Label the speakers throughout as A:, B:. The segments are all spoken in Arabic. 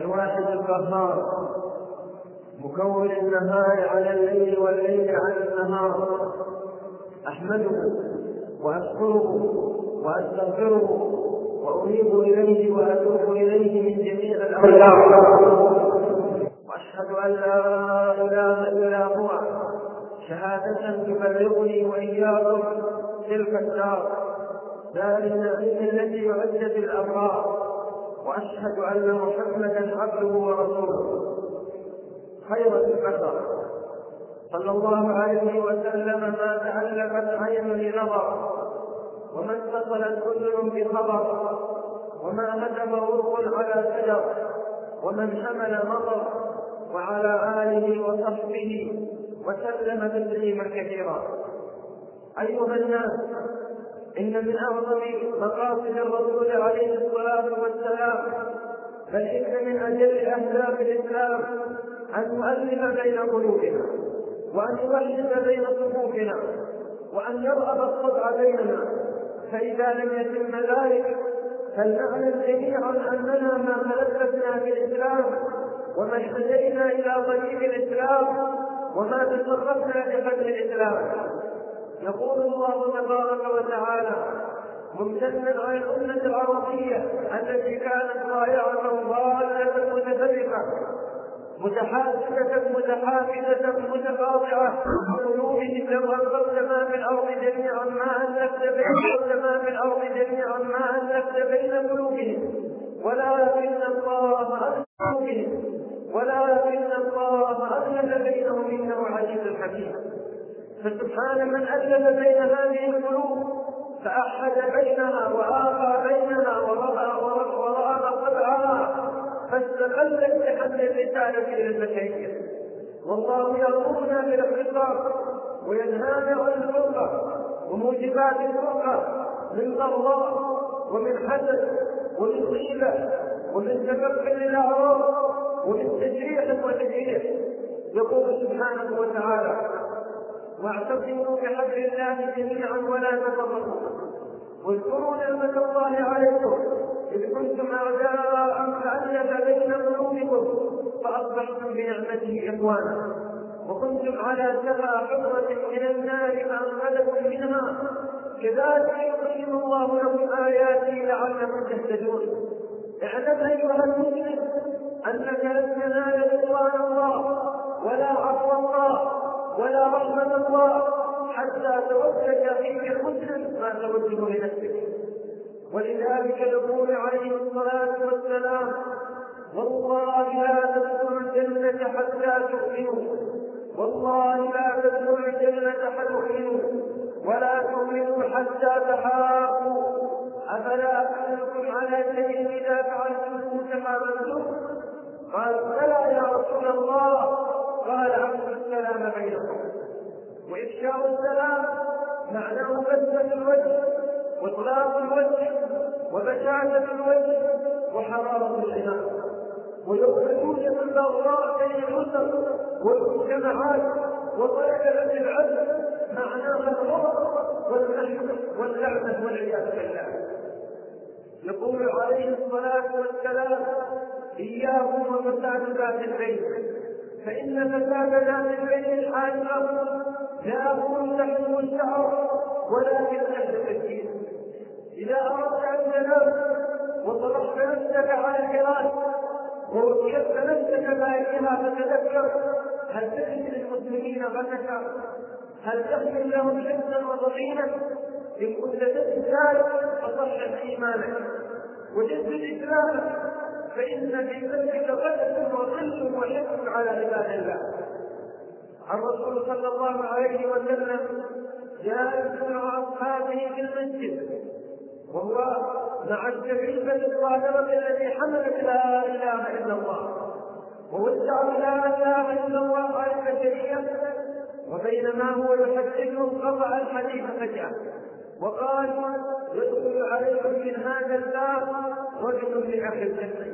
A: الواحد القهار مكون النهار على الليل والليل على النهار، أحمده وأشكره وأستغفره وأنيب إليه وأتوب إليه من جميع الأمور، وأشهد أن لا إله إلا هو شهادة تبلغني وإياكم تلك الدار، دار النعيم التي أعدت الأبرار. وأشهد أن محمدا عبده ورسوله خير البشر صلى الله عليه وسلم، ما تعلقت عين بنظر وما اتصلت أذن بخبر وما هدم ورق على شجر ومن حمل مطر، وعلى آله وصحبه وسلم تسليما كثيرا. أيها الناس، إن من أعظم مقاصد الرسول عليه الصلاة والسلام، بل إن من أجل أهداف الإسلام، أن نؤلف بين قلوبنا، وأن نوحد بين صفوفنا، وأن يرغب الصدع بيننا. فإذا لم يتم ذلك فلنعلم جميعا أننا ما تلبسنا بالإسلام، وما اهتدينا إلى طريق الإسلام، وما تشرفنا بقدر الإسلام. يقول الله تبارك وتعالى ممتنا على الأمة العربية التي كانت ضائعة ضالة متفرقة متحاسدة متحافزة متقاطعة، قلوبهم لو أنفقت ما في الأرض جميعا ما ألفت بين قلوبهم ولكن الله ألف بينهم إنه عزيز حكيم. فسبحان من ألف بين هذه القلوب، فأحد بينها وآخى بينها ورأى طبعها، فاستقلت بحمل الرسالة إلى البشرية. والله يأمرنا بالاختصار وينهانا عن الفرقة وموجبات الفرقة من ضراء ومن حسد ومن غيبة ومن تكفل الأعراض ومن تجريح وتجريح. يقول سبحانه وتعالى واعتصموا بحبل الله جميعا ولا تفرقوا، واذكروا نعمة الله عليكم إذ كنتم أعداء فألف بين قلوبكم فأصبحتم بنعمته إخوانا، وكنتم على شفا حفرة من النار فأنقذكم منها، كذلك يبين الله لكم آياته لعلكم تهتدون. اعلم أيها المسلم أنك لن تنال رضوان الله ولا عفو الله ولا رحمة الله حتى توجه أخيك المسلم ما توجه لنفسك. ولذلك يقول عليه الصلاة والسلام والله لا تدخلوا الجنة حتى تؤمنوا، والله لا تدخلوا الجنة حتى تؤمنوا، ولا تؤمنوا حتى تحابوا. أفلا أدلكم على شيء إذا فعلتم تحاببتم؟ قال بلى يا رسول الله. قال أفشوا السلام بينكم. وإفشاء السلام معناه بسمة الوجه وإطلاق الوجه وبشاشة الوجه وحرارة الإيمان. ويوجد البغضاء بين الأسر والمجتمعات وطلبة العدل معناها الغضب والنحر واللعنة والعياذ بالله. يقول عليه الصلاة والسلام إياكم وفساد ذات البين، فإن فساد ذات البين الحاجة لا يكون تحت الشعر ولكن تحت التفكير. إذا أردت أن تنام وطرحت نفسك على الفراش ووجدت نفسك بائها فتذكر هل تجد للمسلمين غنكا؟ هل تحمل لهم حزنا وضغينا؟ إن كنت تجد ذلك فصحح إيمانك وجدد إسلامك، فإن في ذلك غدة وظل وحزن على عباد الله. الرسول صلى الله عليه وسلم جالس مع أصحابه في المسجد وهو مع الشبيبة الطاهرة التي حملت لا إله إلا الله ووسع لا إله إلا الله على البشرية، وبينما هو يحدثهم قطع الحديث فجأة وقال يدخل عليكم من هذا الباب رجل من أهل الجنة،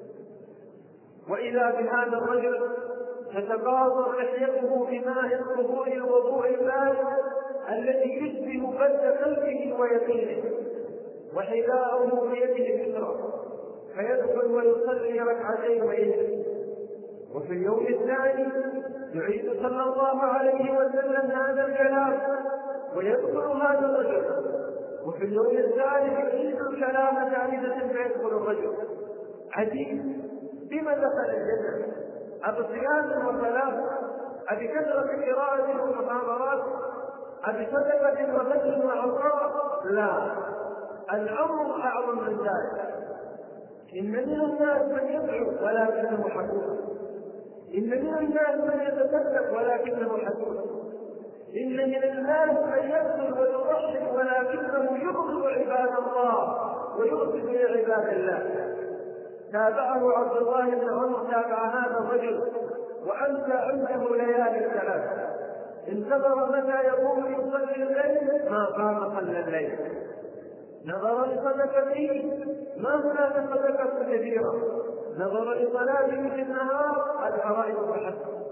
A: وإذا بهذا الرجل تتقاضى لحيته بماء الطهور الوضوء البارد الذي يشبه قد قلبه ويقينه، وحذاءه بيده اليسرى، فيدخل ويصلي ركعتين ويجلس. وفي اليوم الثاني يعيد صلى الله عليه وسلم هذا الكلام ويدخل هذا الرجل. وفي اليوم الثالث يعيد الكلام ثالثة فيدخل الرجل. عجيب، بما دخل الجنة؟ أبصيام وصلاة؟ أبكثرة قراءة ومحاضرات؟ أبصدقة وبذل وعطاء؟ لا، الأمر أعظم من ذلك. إن من الناس من يدعو ولكنه حكوم، إن من الناس من يتصدق ولكنه حكوم، إن من الناس من يبذل ويضحي ولكنه يبغض عباد الله ويؤثر لعباد الله. تابعه عبد الله بن عمر، تابع هذا الرجل وأمسى عنده ليالي الثلاث، انتظر متى يقوم يصلي الليل، ما قام صلى الليل. نظر لصدقته، ما هناك صدقة كثيرة. نظر لصلاته في النهار، الفرائض فحسب.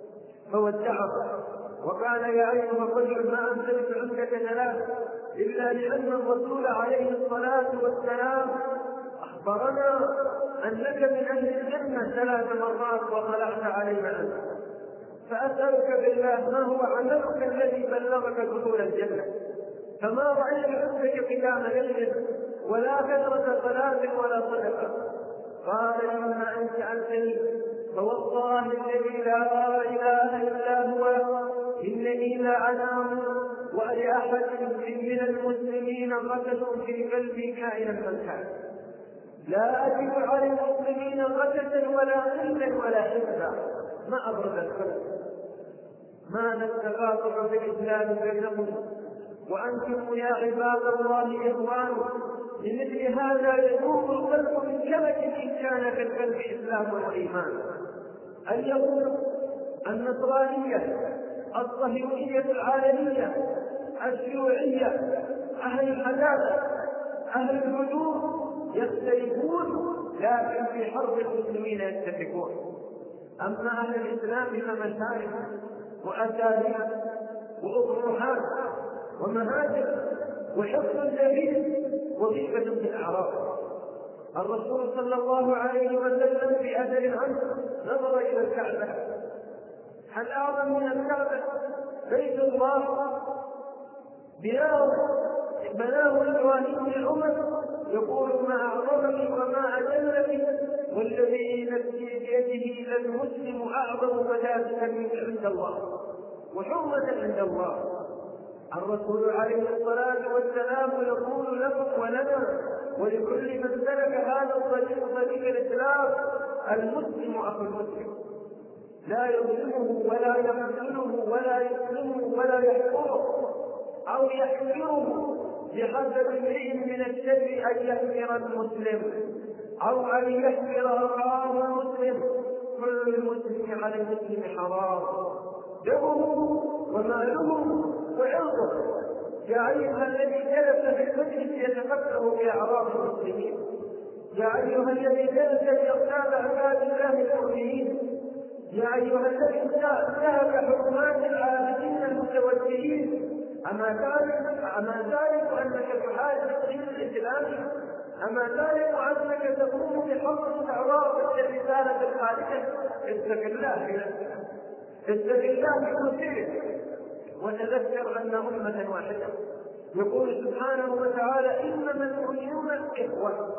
A: فودعه وقال: يا أيها الرجل، ما أمسكت عندك ثلاث إلا لأن الرسول عليه الصلاة والسلام أخبرنا أنك من أهل الجنة 3 مرات وطلعت علينا أنت، فأسألك بالله ما هو عملك الذي بلغك دخول الجنة؟ فما رأيت عندك قيام ليل ولا كثرة صلاة ولا صدقة. قال: إما أن سألتني فوالله الذي لا إله إلا هو إنني لأنام ولأحد من المسلمين قتل في قلبي كائنا من كان، لا أجد على المسلمين غشة ولا قلة ولا حسبا. ما أبرد الخلق، ما نستغاثر بالإسلام بينهم وأنتم يا عباد الله إخوان. لمثل هذا يذوب القلب من كمك إن كان في القلب إسلام وإيمان. اليهود، النصرانية، الصهيونية العالمية، الشيوعية، أهل الحداثة، أهل الهجوم يختلفون لكن في حرب المسلمين يتفقون. أما أهل الإسلام فمشارف وأساليب وأطروحات ومهاجر وحفظ جميل وضيفة في الأعراض. الرسول صلى الله عليه وسلم في أثر عنه نظر إلى الكعبة. هل أعظم من الكعبة؟ بيت الله بناه إبراهيم للأمم، يقول: ما أعظمني وما أجلني والذي نفسي بيده للمسلم أعظم مكانة عند الله وحرمة عند الله. الرسول عليه الصلاة والسلام يقول لكم ولنا ولكل من سلك هذا الطريق طريق الإسلام: المسلم أخو المسلم، لا يظلمه ولا يقتله ولا يسلمه ولا يحقره أو يحقره بحسب امرئ من الشر أن يحقر المسلم أو أن يحقر أخاه المسلم. كل المسلم على المسلم حرام، دمه وماله وعرضه. يا أيها الذي جلس في المجلس يتفكر في أعراض المسلمين، يا أيها الذي جلس ليغتاب عباد الله المؤمنين، يا أيها الذي انتهك حرمات العابدين المتوجهين، أما ذلك أنك تحارب الدين الإسلامي؟ أما ذلك أنك تقوم بحفظ أعراض الرسالة الخالدة؟ اتق الله في نفسك، اتق الله في مسيرك، وتذكر أن أمة واحدة. يقول سبحانه وتعالى: إنما المؤمنون إخوة.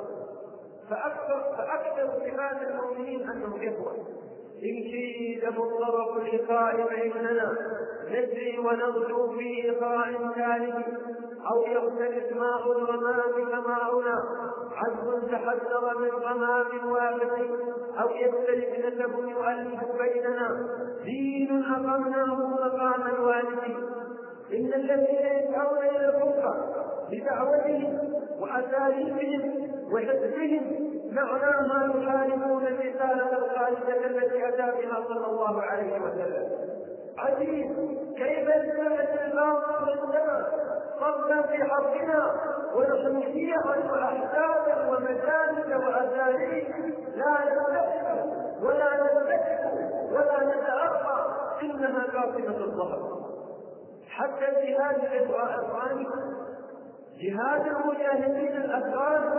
A: فأكثر صفات المؤمنين أنهم إخوة. إن شئت مضطرف اللقاء بيننا نجري ونغدو في لقاء ثالث، أو يختلف ماء الغمام كماؤنا عذب تحذر من غمام واقع، أو يختلف نسب يؤلف بيننا دين أقمناه مقام الوالدين. إن الذين يسعون إلى الكفر بدعوتهم وأساليبهم وحزبهم معناها يخالفون الرسالة الخالدة التي أتى بها صلى الله عليه وسلم. عجيب كيف يستمد الباطل عندنا صرفا في حربنا ونحن شيعا وأحزابا ومجالس وأساليب لا نستحق ولا نستحق ولا نتأخر، إنها قاصمة الظهر. حتى الجهاد الإخواني، جهاد المجاهدين الأفغان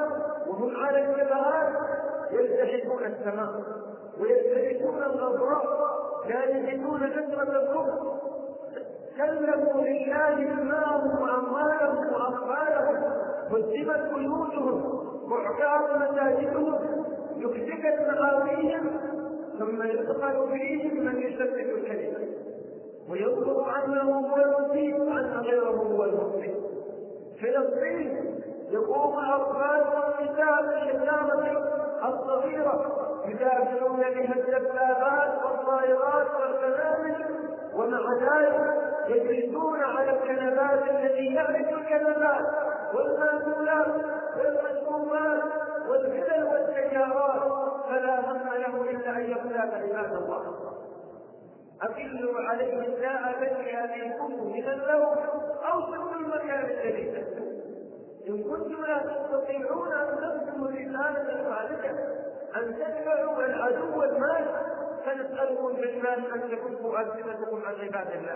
A: وهم على الجبهات يلتحقون السماء ويلتحقون الغبراء، لا يجدون كثرة الكفر، سلموا لله دماءهم وأموالهم وأطفالهم، هدمت بيوتهم وعكرت مساجدهم، يكتفت مآويهم، ثم يدخل فيهم من يشتت الكلمة وينظر عنه هو المسيء وعن غيره هو المحسن. فلسطين يقوم الأطفال والنساء بالشتامة الصغيرة يدافعون بها الدبابات والطائرات والقنابل، ومع ذلك يجلسون على الكنبات التي يعرف الكنبات والمأكولات والمشروبات والفلل والسيارات، فلا هم له إلا أن يغتاب عباد الله. أقلوا عليه الساعة لأبيكم من اللوم أو سدوا المكان الذي تسلم. إن كنتم لا تستطيعون أن تفهموا الرسالة الخالدة أن تدفعوا العدو المال، فنسألكم بالله أن تكفوا ألسنتكم عن عباد الله.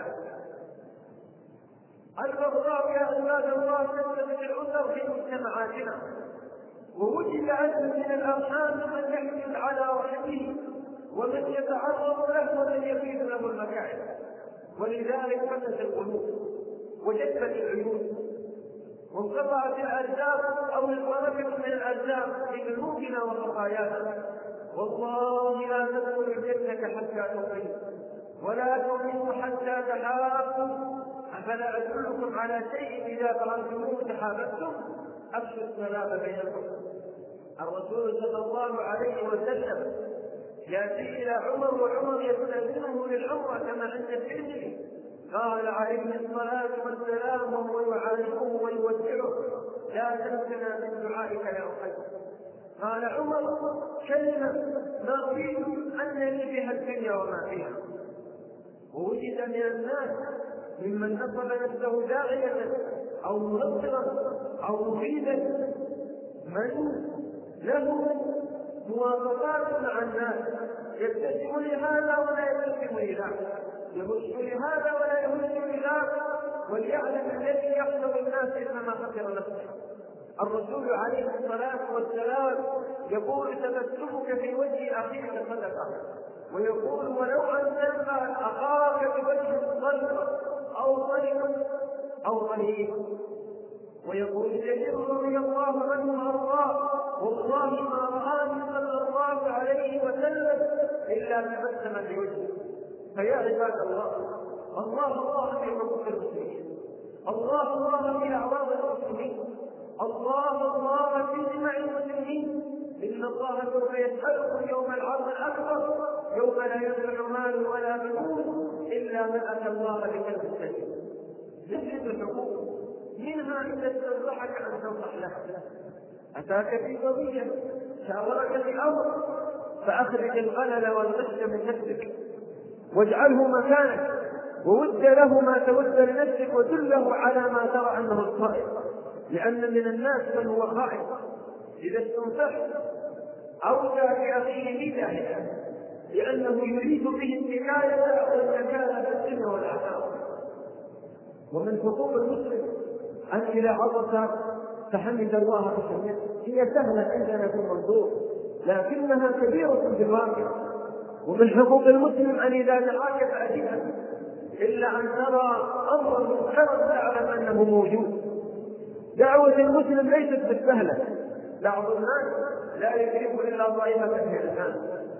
A: البغضاء يا عباد الله تثبت الأسر في مجتمعاتنا، ووجد عدد من الأرحام من يحمل على رحمه ومن يتعرض له ومن يفيد له المكائد، ولذلك فتت القلوب وجفت العيون وانقطعت الارزاق او انقرضت من الارزاق بذنوبنا وخطايانا. والله لا تدخلوا الجنه حتى تؤمنوا ولا تؤمنوا حتى تحابوا. افلا ادلكم على شيء اذا فعلتموه تحاببتم؟ افشوا السلام بينكم. الرسول صلى الله عليه وسلم ياتي الى عمر وعمر يستاذنه للعمره كما عند الترمذي، قال عليه الصلاة والسلام وهو يعانقه ويودعه: لا تنسنا من دعائك يا أخي. قال عمر: كلمة ما أريد أن لي بها الدنيا وما فيها. ووجد من الناس ممن نصب نفسه داعية أو منصرا أو مريدا من له موافقات مع الناس، يبتسم لهذا ولا يبتسم لذاك، يهش لهذا ولا يهش لذاك، وليعلم الذي يحذر الناس انما خسر نفسه. الرسول عليه الصلاه والسلام يقول: تبسمك في وجه اخيك صدقه، ويقول: ولو ان تلقى اخاك بوجه الصدقه او ضرب او ضريب. ويقول: جرير رضي الله عنه وارضاه: والله ما رآني صلى الله عليه وسلم الا تبسم بوجهه. فيا عباد الله، الله في حقوق المسلمين، الله في اعراض المسلمين، الله في دماء المسلمين. ان الله سوف يسالكم يوم العرض الاكبر، يوم لا ينفع مال ولا بنون الا من اتى الله بقلب سليم. نجد الحقوق منها اذا استنصحك ان تنصح له، اتاك في قضيه شاورك في امر، فاخرج الغلل والغش من نفسك واجعله مكانك، وود له ما تود لنفسك، ودله على ما ترى انه الصائب. لان من الناس من هو خائف اذا استنصحت اودى باخيه بدايه، لانه يريد به الحكايه والنكاله في الدنيا والاخره. ومن حقوق المسلم ان اذا عطس فحمد الله بحمده. هي سهله عندنا في المنظور لكنها كبيره في الواقع. ومن حقوق المسلم ان اذا دعاك فاجبه، الا ان ترى امرا منكرا تعلم انه موجود. دعوه المسلم ليست بالسهله. بعض الناس لا يدرك الا طائفه من الناس،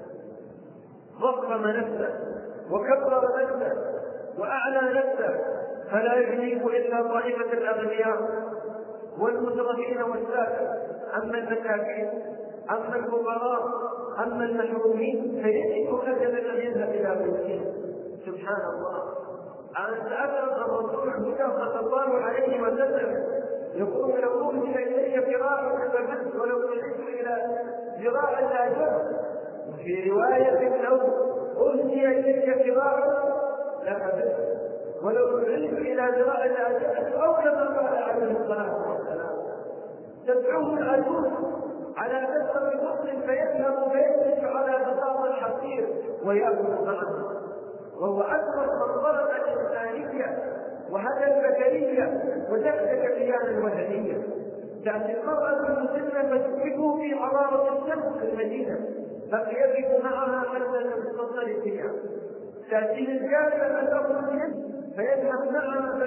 A: ضخم نفسه وكبر نفسه واعلى نفسه، فلا يدرك الا طائفه الاغنياء والمترفين والساده. اما المساكين، اما الفقراء، اما المحرومين فيجد خجلا ان يذهب الى بيته. سبحان الله. أن تأثر الرسول صلى الله عليه وسلم يقول: لو أهدي إلي فراعك فبث، ولو دعيت إلى ذراع لا جد. وفي رواية: لو أهدي إلي فراعك لفبث، ولو دعيت إلى ذراع لا جد، أو كما قال عليه الصلاة والسلام. تدعوه العجوز على كثرة المسلم فيذهب فيجلس على بساط الحصير ويأكل معه، وهو أكبر منظرة الإنسانية وهذا البشرية وتحت كيان الوثنية. تأتي المرأة المسلمة فتشبه في حرارة الشمس في المدينة فيجد معها حتى تتصل فيها. تأتي الجارية فتأخذ منه فيذهب معها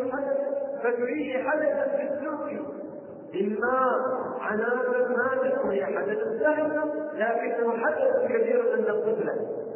A: فتعيش حدثا في السوق الماء عناصر مادة وهي حدث سهل لكنه حدث كبير عند الطفلة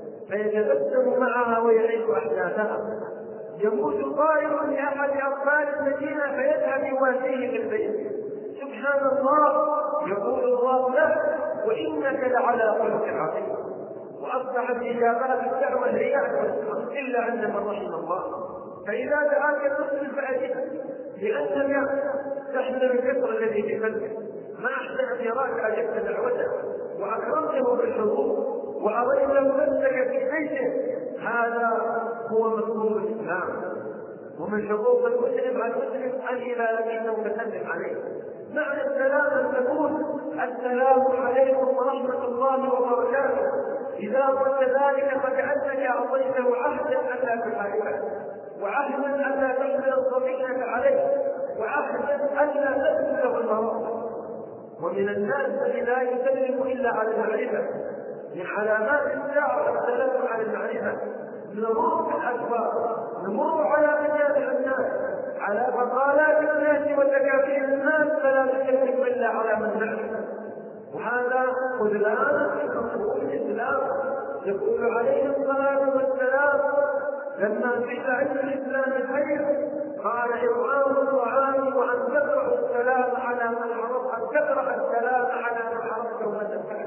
A: فيتبسم معها ويعيش أحداثها. يموت طائر لأحد أطفال المدينة فيذهب يواسيه في البيت. سبحان الله يقول الله له وإنك لعلى خلق عظيم. وأصبحت إجابات الدعوة الرياء إلا أن من رحم الله. فإذا دعاك الرسل فأجبه لأنك تحمل الكسر الذي في قلبك ما أحسن اعتراك أجبت دعوته وأكرمته بالحضور وأضيت نفسك في بيته. هذا هو مطلوب الإسلام. ومن حقوق المسلم على المسلم أن إذا لقيته فسلم عليه. معنى السلام أن تقول السلام عليكم ورحمة الله وبركاته. إذا قلت ذلك فكأنك أعطيته عهدا ألا تحاربه وعهدا ألا تحمل الضمينة عليه وعهدا ألا تسلم المرض. ومن الناس الذي لا يسلم إلا على المعرفة. من علامات الساعة السلام على المعرفة. نمر في الأسواق نمر على مجامع الناس على مقالات الناس وتكافير الناس فلا نسلم إلا على من نعرف. وهذا خذلان في مفهوم الإسلام. يقول عليه الصلاة والسلام لما سئل عن الإسلام الخير قال إطعام الطعام وأن تقرأ السلام على من عرف أن تقرأ السلام على من عرفت ومن تفعل.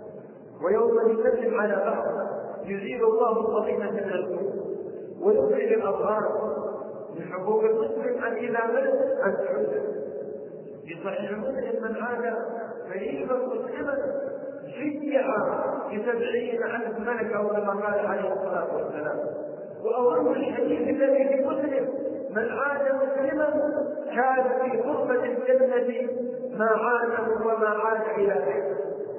A: ويوم يسلم على بعض يزيل الله الضغينة من القلوب ويخرج الأضرار. من حقوق المسلم أن إذا ملك أن تعود. في صحيح مسلم من عاد فريقا مسلما شيع ب70,000 ملك أو كما قال عليه الصلاة والسلام. وأهم الحديث الذي في مسلم من عاد مسلما كان في غرفة الجنة ما عاده وما عاد إلى غيره.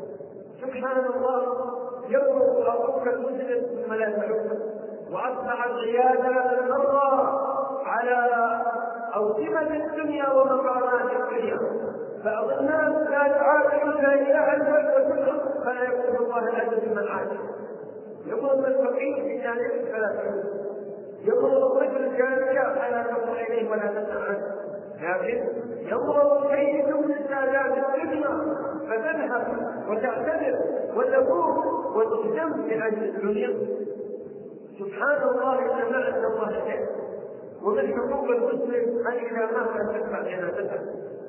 A: سبحان الله يمرق أخوك المسلم ثم لا تعود. وأصبح العيادة المرضى على أوسمة الدنيا ومقامات الدنيا. بعض الناس لا تعاد إلا إله البلد كله فلا يكون الله الأجل من عاد. يقول الفقير في جانبه فلا تعود. يقول الرجل الجانبية فلا تنظر إليه ولا تسأل عنه. لكن يضرب السيد من سادات الدنيا فتذهب وتعتذر وتقوم وتهتم لأجل الدنيا. سبحان الله إن ما عند الله شيء. ومن حقوق المسلم أن إذا مات أن تدفع جنازته.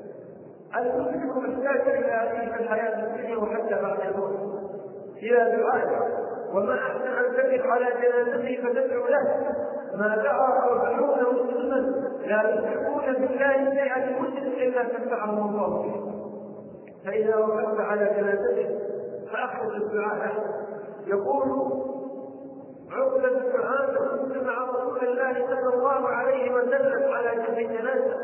A: المسلم محتاج إلى هذه في الحياة الدنيا وحتى بعد الموت إلى دعاء. وما أحسن أن تقف على جنازته فتدعو له. ما دعا 40 مسلما لا يشركون بالله شيئا مسلم إلا تنفعهم الله به. فإذا وقفت على جنازته فأخذ الدعاء له. يقول عقبة بن عامر كنت مع رسول الله صلى الله عليه وسلم على جنب جنازة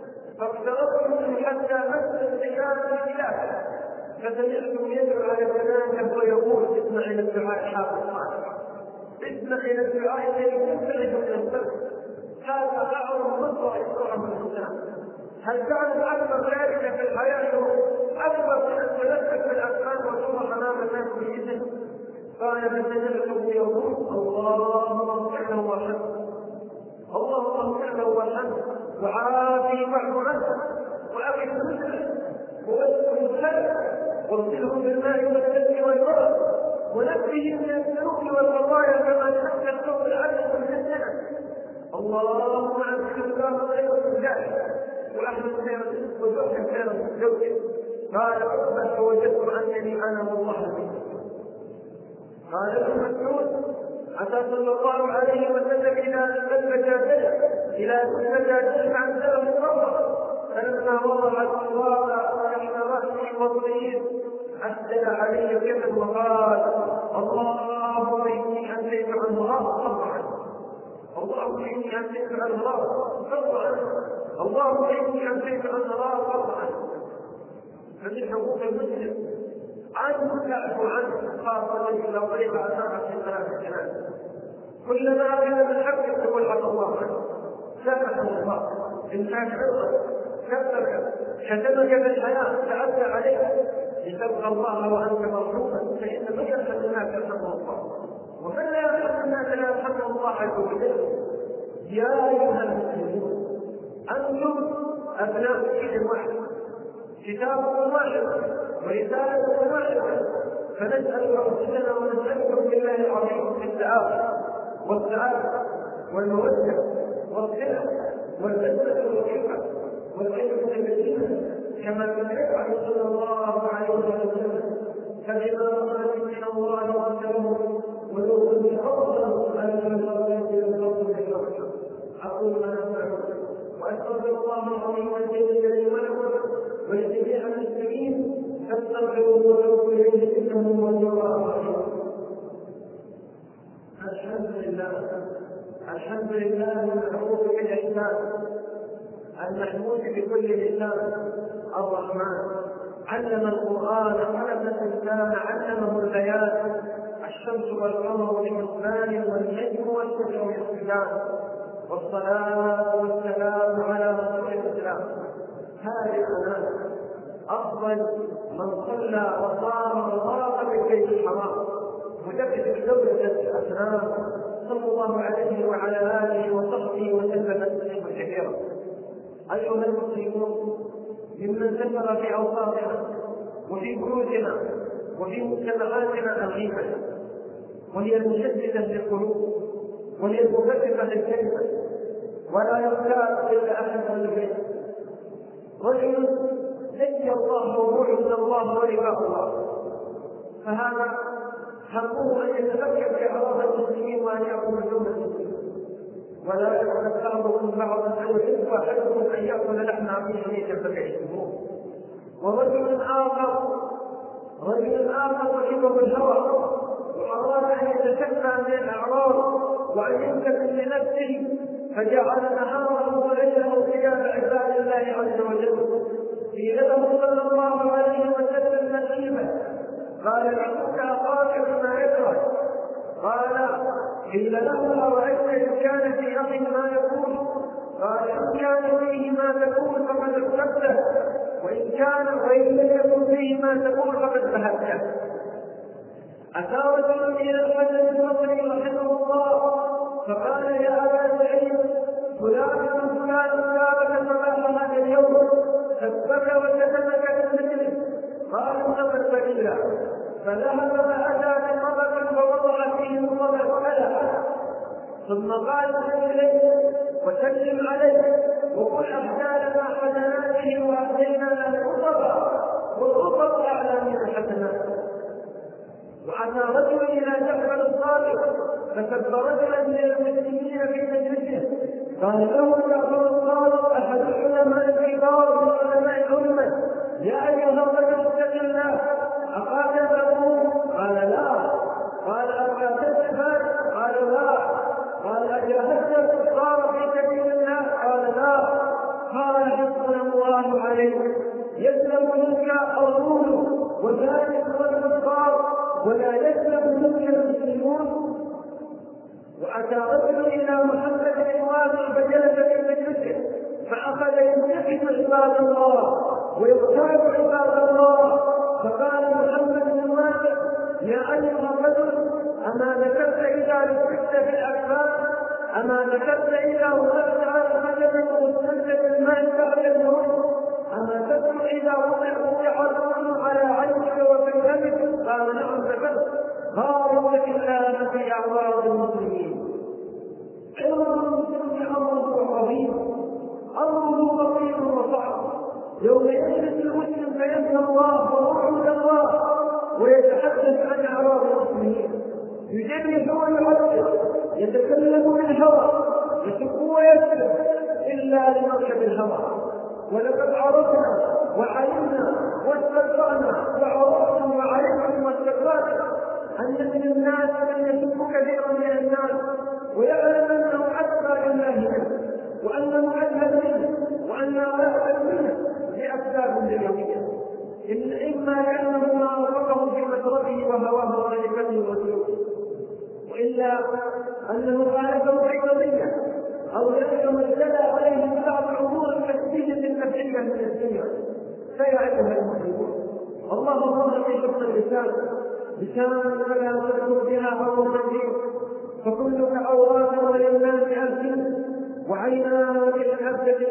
A: فاقتربت حتى مس السيارة بخلافه فسمعته يدعو على الجنازة ويقول اسمع إلى الدعاء حافظ الصالح. اسمع إلى الدعاء الذي ينفرد من القلب. هذا أعظم مصدر يشرعه الإنسان. هل تعلم أكبر ذلك في الحياة أكبر من أن تلفت في الأفكار وتروح أمام الناس بإذن؟ قال فسمعته يقول اللهم اغفر له وارحمه اللهم اغفر له وارحمه وعافيه واعف عنه وأخذ مسلم ووجهه الخلق واغسله بالماء والثلج والبرد ونبه من الذنوب والخطايا كما تنقى الثوب العدد من السنة. اللهم أنزل الله خير من ذلك وأحمد خير وزوجا خير من زوجه. قال عقبة فوجدت أنني أنا والله منه. قال ابن مسعود أتى صلى الله عليه وسلم إلى سجادته عن سلف الصبر فلما وضع الصواب تحت رأسه والطيب أسجد عليه كذب وقال اللهم إني أنزلت عن الله اللهم إني أنزلت عن الله اللهم إني أنزلت عن الله. فمن حقوق المسلم عنه تعفو عنه خاصة إذا طريق أسامة في صلاة الجنازة. كلما كان من حقك تقول حق الله عنه سامحه الله إن كان عرضا شتمك بالحياة تعدى عليك لتبقى الله وأنت مرحوما، فإن من يرحم الناس يرحمه الله، ومن لا يرحم الناس لا يرحمه الله عز وجل. يا أيها المسلمون أنتم أبناء دين واحد، كتاب واحد، ورسالة واحدة، فنسأل ربنا ونسألكم بالله العظيم في السعادة والمودة والصلة والبسمة والرحمة والعلم بالسنة كما كان صلى الله عليه وسلم، فبما رحمة من الله ورسوله ولو كنت أفضل أن يصلي بالفضل بالرحمة. أقول ما أسمعون وأستغفر الله العظيم الجليل لي ولكم ولجميع المسلمين، فاستغفروه وتوبوا إليه إنه هو الغفور الرحيم. الحمد لله المعروف بالإحسان، المحمود بكل لسان، الرحمن علم القرآن خلق الإنسان علمه البيان، الشمس والقمر بحسبان والنجم والشجر يسجدان، والصلاة والسلام على رسول الإسلام. هذه الأنام أفضل من صلى وصام وطاف بالبيت الحرام مجدد دولة الأسلام صلى الله عليه وعلى آله وصحبه وسلم تسليما كثيرا. أيها المسلمون، ممن سفر في أوساطنا وفي بيوتنا وفي مجتمعاتنا الغيبة، وهي المشتتة للقلوب وهي المفتتة للكلمة، ولا يختار إلا أحد من البيت. رجل نجي الله ووعد الله ولقاء الله، فهذا حقه أن يتفكر في أعراض المسلمين وأن يأكل لحوم المسلمين، ولا يأكل بعضكم بعضا أن يحب أحدكم أن يأكل لحم أخيه ميتا فكرهتموه. ورجل آخر ركبه الهوى وأراد أن يتشفى من الأعراض وأن ينتقم لنفسه، فجعل نهاره وليله قيام عباد الله عز وجل. قيل له صلى الله عليه وسلم نسيبا، قال لك أخاك بما يكره، قيل له أرأيت إن كان في أخي ما يقول، قال إن كان فيه ما تقول فقد اكتبته، وإن لم يكن فيه ما تقول فقد ذهبته. أتى رجل إلى الحسن البصري رحمه الله فقال يا أبا سعيد فلان سابك صباح هذا اليوم سبك وشتمك بمثله، قال انظر سبيلا، فذهب فأتى بطبق فوضع فيه الطبق كذا، ثم قال إليه وسلم عليه وقل أحسان ما حسناته وأهدينا له الخطبة والخطبة أعلى من الحسنات. وأتى رجل إلى جعفر الصادق فسب رجلا من المسلمين في مجلسه، قال له جعفر الصادق أحد العلماء الكبار من علماء الأمة يا أيها الرجل اتق الله، أقاتل؟ قال لا. قال أقاتلت؟ قال لا. قال أجاهدت الكفار في سبيل الله؟ قال لا. قال حسبنا الله عليك، يسلم منك الروم وذلك والكفار ولا يسلم منك المسلمون. وأتى رجل إلى محمد بن واثق فجلس في مجلسه فأخذ يمتحن عباد الله ويغتاب عباد الله، فقال محمد بن واثق يا أيها الرجل أما ذكرت إذا لبست في الأكفان، أما ذكرت إذا وضعت على خشب وسلت بالماء بعد الموت، أما تذكر إذا وضع الرجل على عينك وفي فمك؟ قال نعم ذكرت. قال اتق الله في أعراض المسلمين. عرض المسلم أمره عظيم، أمره بسيط وصعب. يوم يجلس المسلم فيذكر الله ووعد الله ويتحدث عن أعراض المسلمين، يجرح ويعذر، يتكلم بالهوى، يسب ويسب إلا لمركب الهوى. ولقد عرفنا وعلمنا واستطعنا وعرفنا وعلمنا واستطعنا أن من الناس من يسب كثيرا من الناس ويعلم أنه أكثر الله منه وأنه أجهل منه وأنه أكثر منه لأسباب دنيوية، إما لأنه ما وفقه في مشربه وهواه وخليفته وسلوكه، وإلا أنه خالفه في قضية أولئك من جلى عليهم بعض الأمور الكسبية النفعية من الدنيا فيعرفها المسلمون. الله أمر في حفظ اللسان، لسان فلا تذكر بها عورة الدين، فكلك عورات وللناس ألسن، وعيناك إن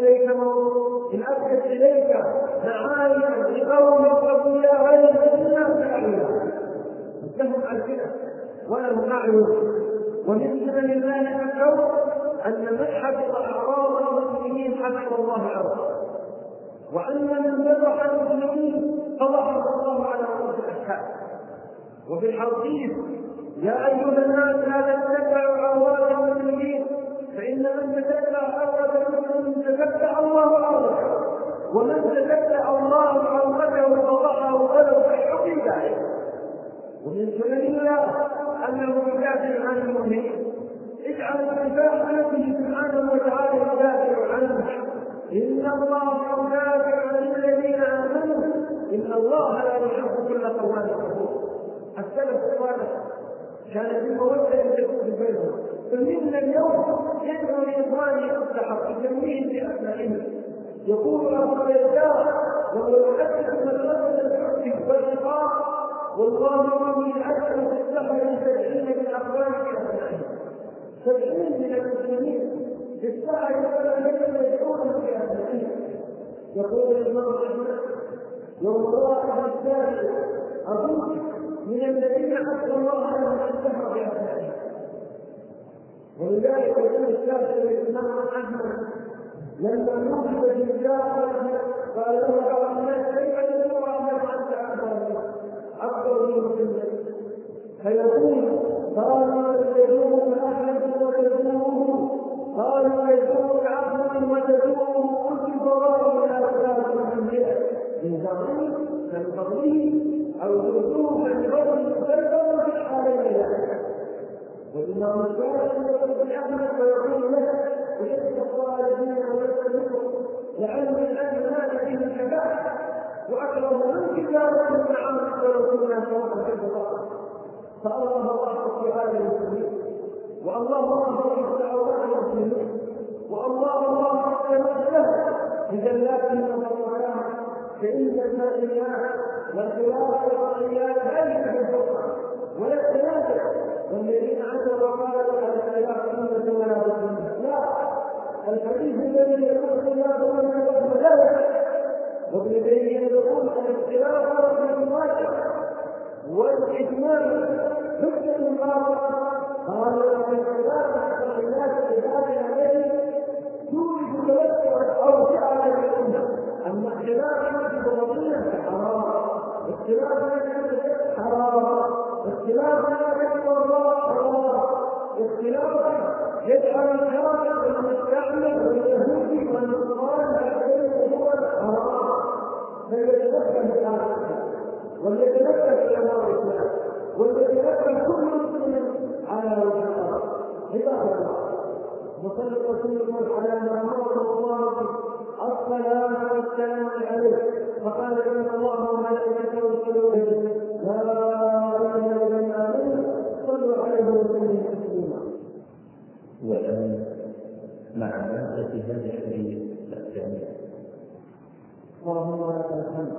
A: أبدت إليك معايا لقوم قبل غير الناس أعينا، لهم ألسنة ولهم أعين. ومن سنن الله في الكون أن من حفظ أعراض المسلمين حفظ الله عرضه، وأن من ذبح المسلمين فضحك الله على رؤوس الأشهاد. وفي الحديث يا أيها الناس لا تتبعوا عورات المسلمين، فإن من تتبع عورة المسلمين تتبع الله عورته، ومن تتبع الله عورته فضحه ولو في حكم ذلك. ومن سنن الله أنه يدافع عن المؤمنين، اجعل الدفاع عنه سبحانه وتعالى يدافع عنه. إن الله يدافع عن الذين آمنوا إن الله لا يحب كل قوام كفور. السلف الصالح كان في مودة تكون بينهم، فمنا اليوم يدعو لإخوانه السحر يسميهم بأسمائهم، يقول أبو الرجاء وهو يحدث من غزة الحب والعقاب والله إني أدعو في السحر 70 من أقوام بأسمائهم، 70 من المسلمين في السحر يدعون بأسمائهم. يقول الإمام أحمد يوم الله الثاني أظن من الذين أسأل الله أن يستحق بأسمائهم. ولذلك يقول الشافعي الإمام أحمد لما نوجد الرجال قال له بعض الناس كيف يدور أحمد أنت أكبر من مسلم، فيقول قالوا يدور أحمد وتدوره، قالوا يدور أحمد وتدوره قلت فضائل الأسباب من ظهره من فضله أو يدوره من فضله فيدور في الحالين ذلك. والإمام الشافعي يقول لأحمد ويقول له ويجب الطالبين ويسألون لعلم الآن هذا فيه الشباب وأكره من كتابة من عامل ولو كنا سواء في البطاقة. فالله أحفظ في هذا المسلمين، والله أحفظ دعوات المسلمين، والله أحفظ له بجلاتهم وفضلهم، فإن المائيات والخلاف والرعيات ذلك في الفقه ولا التنازع. والذين عثروا وقالوا على اختلاف سنة ولا سنة، لا، الحديث الذي يقول خلاف ولا لا يصح. وابن تيمية يقول الاختلاف ركن واجب والإجماع حجة المعارضة. قال الاختلاف الخلاف العباد عليه يوجد توسع أو سعة للأمة، أما اختلاف يوجد ضمينة حرام، اختلاف يوجد حرام، اختلاف يوجد الله حرام، اختلاف يجعل الشرع والمستعمل واليهودي والنصراني يعتبره هو الحرام، فيتذكر الآخر وليتذكر علماء الإسلام وليتذكر كل مسلم على وجه الأرض. عباد الله، وصلى رسول الله على ما امره الله الصلاه والسلام عليه، فقال ان الله وملائكته يصلون يا ايها الذين امنوا صلوا عليه وسلموا تسليما.
B: والان مع ماده هذا الحديث الثاني.
A: اللهم لك الحمد،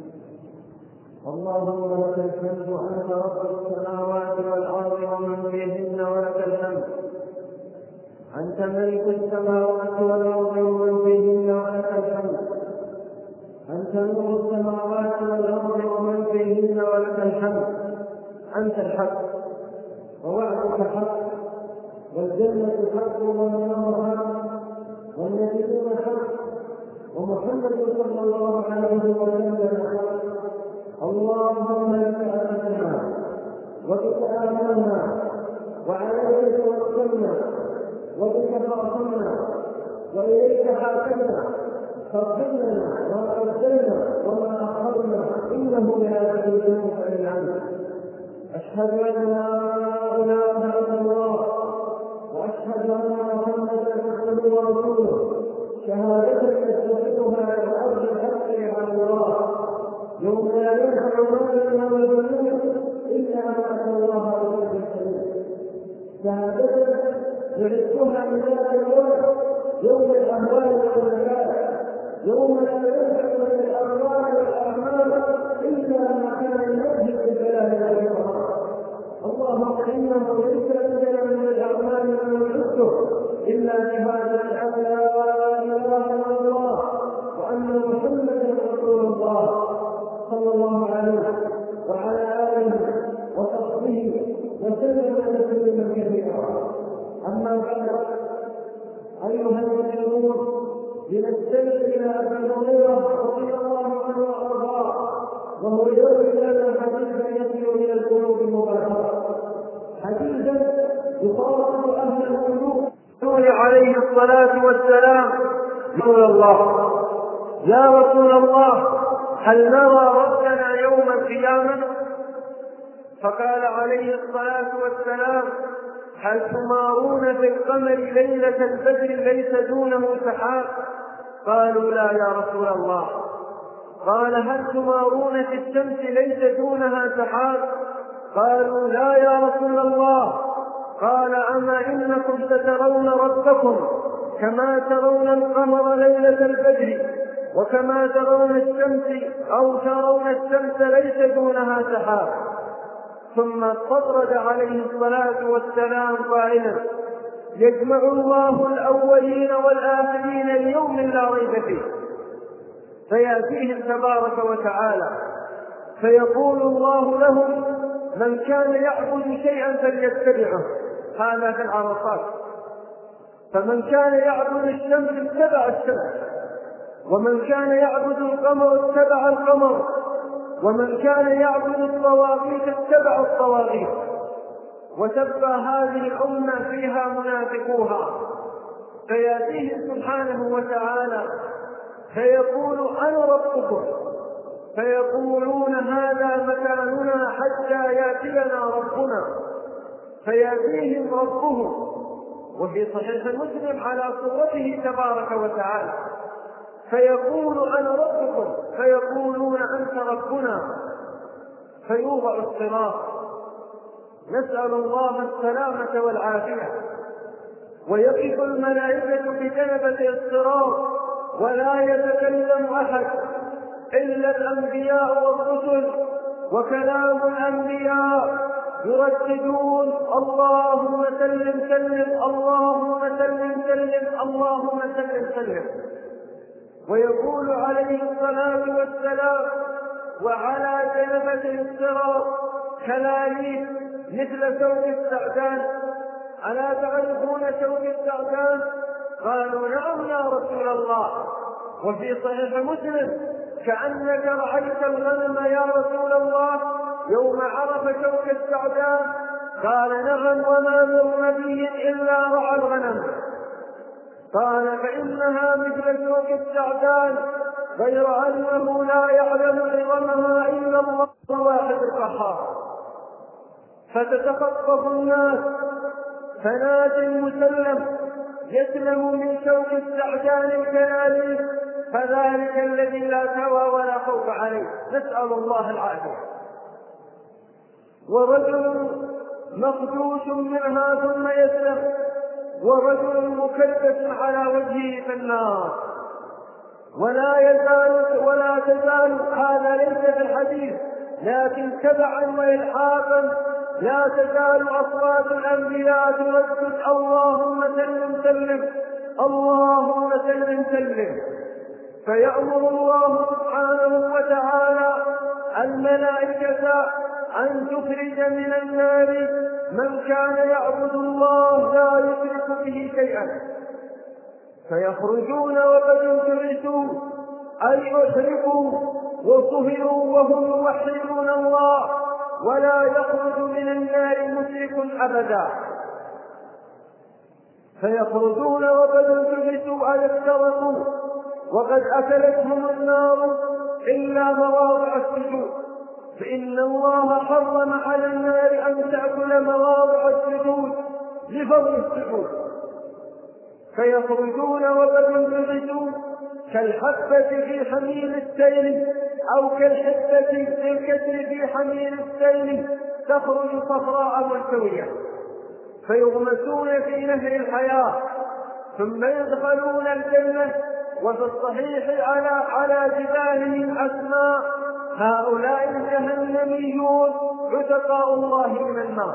A: اللهم لك الحمد، انت رب السماوات والارض ومن فيهن ولك الحمد، أنت ملك السماوات والأرض ومن فيهن ولك الحمد، أنت نور السماوات والأرض ومن فيهن ولك الحمد، أنت الحق ووعدك حق والجنة حق والنار حق والنبيون حق ومحمد صلى الله عليه وسلم حق. اللهم لك أسلمنا وبك آمنا وعليك توكلنا وبك فاصلنا واليك حاكمنا، فاغفر لنا ما قدمنا وما اخرنا انه لا يذل من عنك. اشهد ان لا اله الا الله واشهد ان محمدا عبده ورسوله شهاده يستحقها لارض الحق على الله يوم لا ينفع مال ولا بنون الا من اتى الله بقلب سليم. شهاده يعدها من ذات اليوم يوم الأموال والأولاد، يوم لا ينفع من الأموال والأعمال إلا ما كان المسجد بثلاثة أيام. اللهم إنه ليس عندنا من الأعمال ما نعده إلا شهادة أن لا إله إلا الله وأن محمدا رسول الله صلى الله عليه وعلى آله وصحبه وسلم تسليما كثيرا. أما بعد، أيها المسلمون، لنستمع إلى أبي هريرة رضي الله عنه وأرضاه وهو يروي لنا حديثا يصل من القلوب المباشرة، حديثا يخاطب أهل القلوب عليه الصلاة والسلام: يا رسول الله، هل نرى ربنا يوم القيامة؟ فقال عليه الصلاة والسلام: هل تمارون في القمر ليلة البدر ليس دونه سحاب؟ قالوا: لا يا رسول الله. قال: هل تمارون في الشمس ليس دونها سحاب؟ قالوا: لا يا رسول الله. قال: أما إنكم سترون ربكم كما ترون القمر ليلة البدر وكما ترون الشمس أو ترون الشمس ليس دونها سحاب. ثم استطرد عليه الصلاة والسلام قائلا: يجمع الله الأولين والآخرين ليوم لا ريب فيه، فيأتيهم تبارك وتعالى فيقول الله لهم: من كان يعبد شيئا فليتبعه. هذا في العرصات. فمن كان يعبد الشمس اتبع الشمس، ومن كان يعبد القمر اتبع القمر، ومن كان يعبد الطواغيت اتبع الطواغيت. وتبقى هذه الأمة فيها منافقوها، فيأتيهم سبحانه وتعالى فيقول: أنا ربكم، فيقولون: هذا مكاننا حتى يأتينا ربنا. فيأتيهم ربهم، وفي صحيح مسلم على صورته تبارك وتعالى، فيقول: أنا ربكم، فيقولون: أنت ربنا. فيوضع الصراط، نسأل الله السلامة والعافية، ويقف الملائكة بجنبة الصراط ولا يتكلم أحد إلا الأنبياء والرسل، وكلام الأنبياء يرددون: اللهم سلم سلم، اللهم سلم سلم، اللهم سلم سلم. ويقول عليه الصلاة والسلام: وعلى جنبة الصراط كلاليب مثل ثوب السعدان. ألا تعرفون ثوب السعدان؟ قالوا: نعم يا رسول الله. وفي صحيح مسلم: كأنك رعيت الغنم يا رسول الله يوم عرف ثوب السعدان. قال: نعم، وما من نبي إلا رعى الغنم. قال: فإنها مثل ثوب السعدان، غير أنه لا يعلم عظمها إلا الله الواحد القهار. فتتخطف الناس، فنادي مسلم يسلم من ثوب السعدان الكلاليب، فذلك الذي لا توى ولا خوف عليه، نسأل الله العافية. ورجل مخدوش منها ثم يسلم، ورجل مكدس على وجهه في النار. ولا تزال هذا ليس في الحديث لكن تبعا وإلحاقا لا تزال أصوات الأنبياء تردد: اللهم سلم سلم، اللهم سلم سلم. فيأمر الله سبحانه وتعالى الملائكة أن تخرج من النار من كان يعبد الله لا يشرك به شيئا، فيخرجون وقد انترسوا أي أشركوا وصهروا وهم يوحدون الله، ولا يخرج من النار مشرك أبدا. فيخرجون وقد انترسوا أي افترقوا وقد أكلتهم النار إلا مواضع السجود، فإن الله حرم على النار أن تأكل مواضع السجود لفضل السجود. فيخرجون وقد انترسوا كالحبة في حميل السيل أو كالحبة في الكسر في حميل السيل، تخرج صفراء مستوية. فيغمسون في نهر الحياة ثم يدخلون الجنة. وفي الصحيح على جبالهم أسماء هؤلاء الجهنميون عتقاء الله من النار.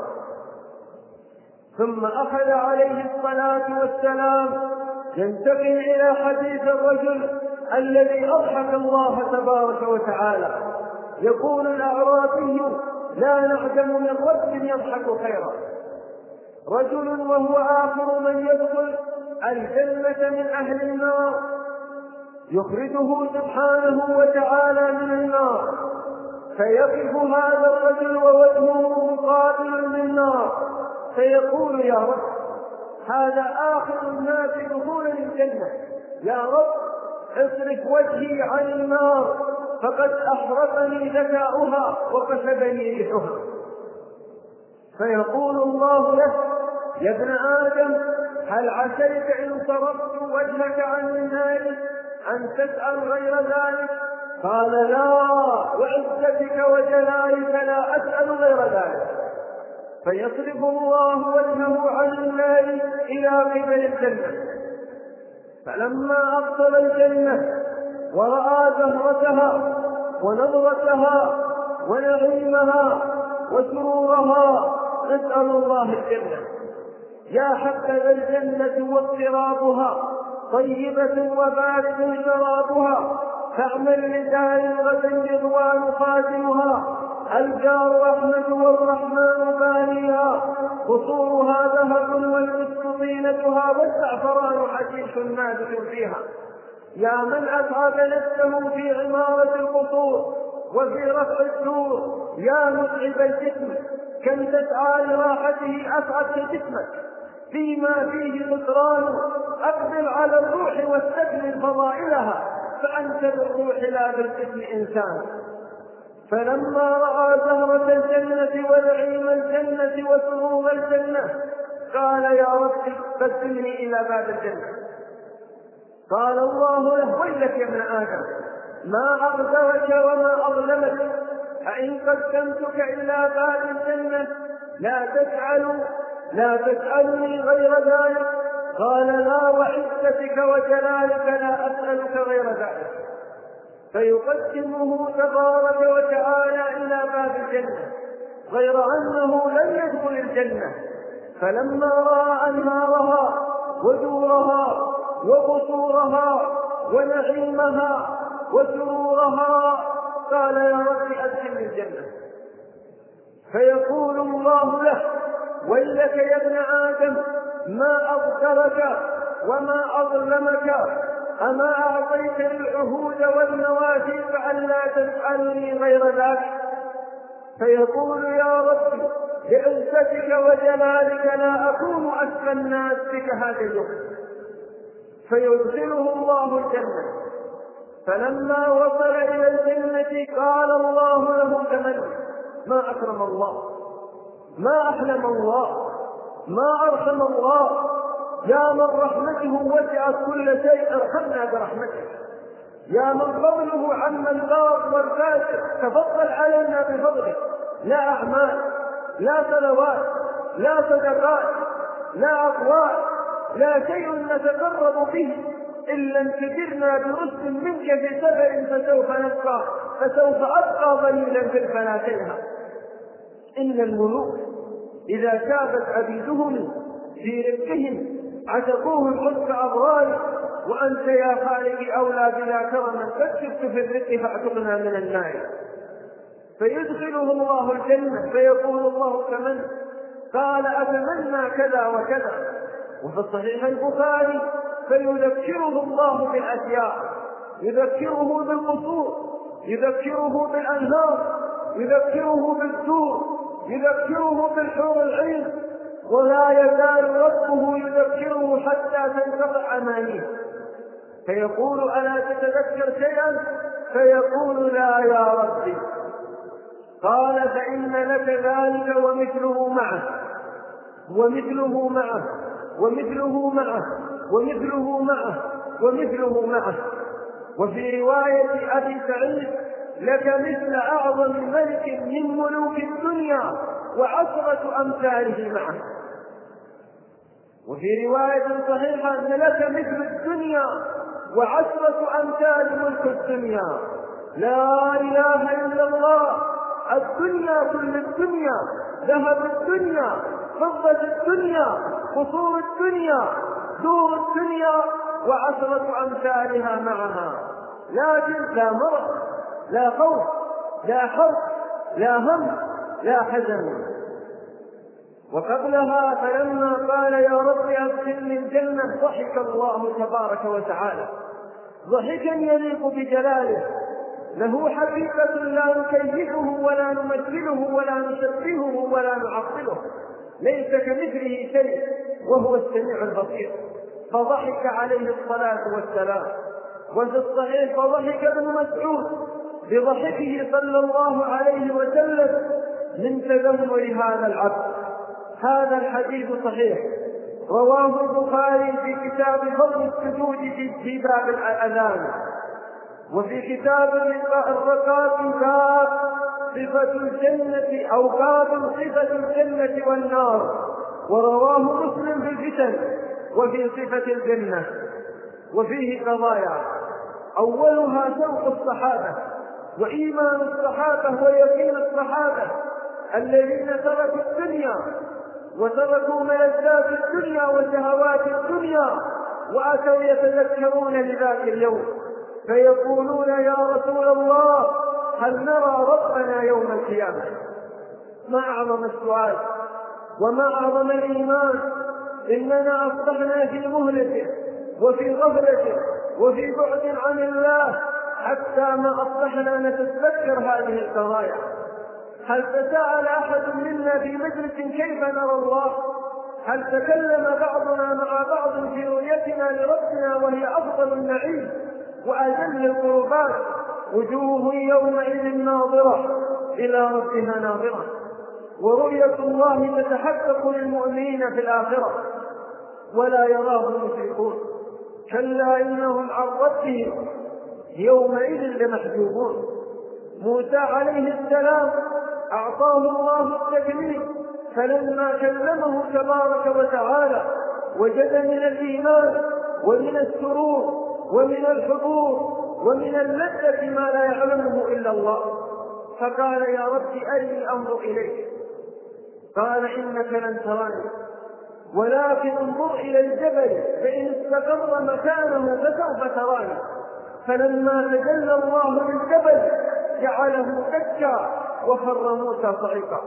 A: ثم أخذ عليه الصلاة والسلام ينتقل إلى حديث الرجل الذي أضحك الله تبارك وتعالى. يقول الأعرابي: لا نعدم من رجل يضحك خيرا. رجل وهو آخر من يدخل الجنة من أهل النار، يخرجه سبحانه وتعالى من النار، فيقف هذا الرجل ووجهه مقابل للنار، فيقول: يا رب، هذا آخر الناس دخولا الجنة، يا رب اصرف وجهي عن النار فقد أحرقني ذكاؤها وقشبني ريحها. فيقول الله له: يا ابن آدم، هل عسيت إن صرفت وجهك عن النار أن تسأل غير ذلك؟ قال: لا، وعزتك وجلالك لا أسأل غير ذلك. فيصرف الله وجهه عن النار إلى قبل الجنة. فلما أبصر الجنة ورأى زهرتها ونضرتها ونعيمها وسرورها، نسأل الله الجنة. يا حبذا الجنة واضطرابها، طيبة وبارد شرابها، فاعمل لدار غد رضوان خاتمها، الجار رحمة والرحمن بانيها، قصورها ذهب والمسك طينتها، والزعفران حشيش نابت فيها. يا من أتعب نفسه في عمارة القصور وفي رفع السور، يا متعب الجسم، كم تسعى لراحته أتعبت جسمك فيما فيه خسران. أقبل على الروح واستكمل فضائلها، فأنت بالروح لا بالجسم إنسان. فلما رأى زهرة الجنة ونعيم الجنة وسرور الجنة قال: يا رب قدمني إلى باب الجنة. قال الله له: ويلك يا ابن آدم، ما أغدرك وما أظلمك، أئن قدمتك إلى باب الجنة لا تسألني غير ذلك؟ قال: لا، وعزتك وجلالك لا أسألك غير ذلك. فيقدمه تبارك وتعالى إلى باب الجنة، غير أنه لم يدخل الجنة. فلما رأى أنهارها ودورها وقصورها ونعيمها وسرورها قال: يا رب أدخلني الجنة. فيقول الله له: ويلك يا ابن آدم، ما أغدرك وما أظلمك، أما أعطيتني العهود والمواثيق ألا تسألني غير ذلك؟ فيقول: يا رب بعزتك وجلالك لا أكون أسفى الناس بك هذا اليوم. فيدخله الله الجنة. فلما وصل إلى الجنة قال الله له: تمنى. ما أكرم الله، ما أحلم الله، ما أرحم الله، يا من رحمته وسعت كل شيء، ارحمنا برحمتك. يا من فضله عم البار والفاجر، تفضل علينا بفضلك. لا أعمال، لا صلوات، لا صدقات، لا أقوال، لا شيء نتقرب به إلا انتظرنا برشد منك في سفر فسوف أبقى ظليلا في الفناكلها. إن الملوك إذا شابت عبيدهم في رفقهم عتقوهم حسن أبرار، وأنت يا خالقي أولى بلا كرما فاكشفت في الرزق فاعتقنا من النار. فيدخله الله الجنة. فيقول الله: كمن؟ قال: أتمنى كذا وكذا. وفي الصحيح البخاري: فيذكره الله بالأشياء، يذكره بالقصور، يذكره بالأنهار، يذكره بالسور، يذكره بالحور العين، ولا يزال ربه يذكره حتى تنقطع أمانيه. فيقول: ألا تتذكر شيئا؟ فيقول: لا يا ربي. قال: فإن لك ذلك ومثله معه ومثله معه ومثله معه ومثله معه ومثله معه. وفي رواية أبي سعيد: لك مثل أعظم ملك من ملوك الدنيا وعشرة أمثاله معه. وفي رواية صحيحة أن لك مثل الدنيا وعشرة أمثال ملك الدنيا. لا إله إلا الله. الدنيا كل الدنيا، ذهب الدنيا، فضة الدنيا، قصور الدنيا، دور الدنيا، وعشرة أمثالها معها، لكن لا مرض، لا خوف، لا حرب، لا هم، لا حزن. وقبلها فلما قال يا رب أدخلني الجنة ضحك الله تبارك وتعالى ضحكا يليق بجلاله، له حقيقة لا نكيفه ولا نمثله ولا نشبهه ولا نعطله، ليس كمثله شيء وهو السميع البصير. فضحك عليه الصلاة والسلام. وفي الصحيح فضحك ابن مسعود بضحكه صلى الله عليه وسلم من تذمر هذا العبد. هذا الحديث صحيح، رواه البخاري في كتاب فضل السجود في باب الأذان، وفي كتاب الرقاق باب صفة الجنة أو باب صفة الجنة والنار، ورواه مسلم في الفتن وفي صفة الجنة. وفيه قضايا، أولها شوق الصحابة وإيمان الصحابة ويقين الصحابة الذين تركوا الدنيا وتركوا ملذات الدنيا وشهوات الدنيا وأتوا يتذكرون لذاك اليوم فيقولون يا رسول الله هل نرى ربنا يوم القيامة؟ ما أعظم السؤال وما أعظم الإيمان. إننا أصبحنا في مهلته وفي غفلته وفي بعد عن الله حتى ما أصبحنا نتذكر هذه القضايا. هل تساءل أحد منا في مجلس كيف نرى الله؟ هل تكلم بعضنا مع بعض في رؤيتنا لربنا وهي أفضل النعيم وأجل القربات؟ وجوه يومئذ ناظرة إلى ربها ناظرة. ورؤية الله تتحقق للمؤمنين في الآخرة ولا يراه المشركون. كلا إنهم عن ربهم يومئذ لمحجوبون. موسى عليه السلام أعطاه الله التكليف فلما كلمه تبارك وتعالى وجد من الإيمان ومن السرور ومن الحضور ومن اللذة ما لا يعلمه إلا الله. فقال يا رب أرني أنظر إليك. قال إنك لن تراني ولكن انظر إلى الجبل فإن استقر مكانه فسوف تراني. فلما تجلى الله للجبل جعله دكا وخر موسى صعقا.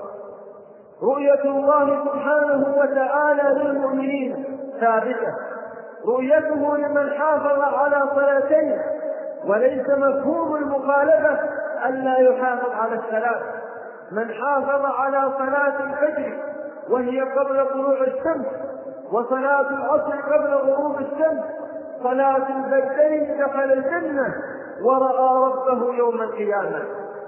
A: رؤية الله سبحانه وتعالى للمؤمنين ثابتة، رؤيته لمن حافظ على صلاتين، وليس مفهوم المخالفة ألا يحافظ على الصلاة. من حافظ على صلاة الفجر وهي قبل طلوع الشمس وصلاة العصر قبل غروب الشمس صلاة البدين دخل الجنة ورأى ربه يوم القيامة.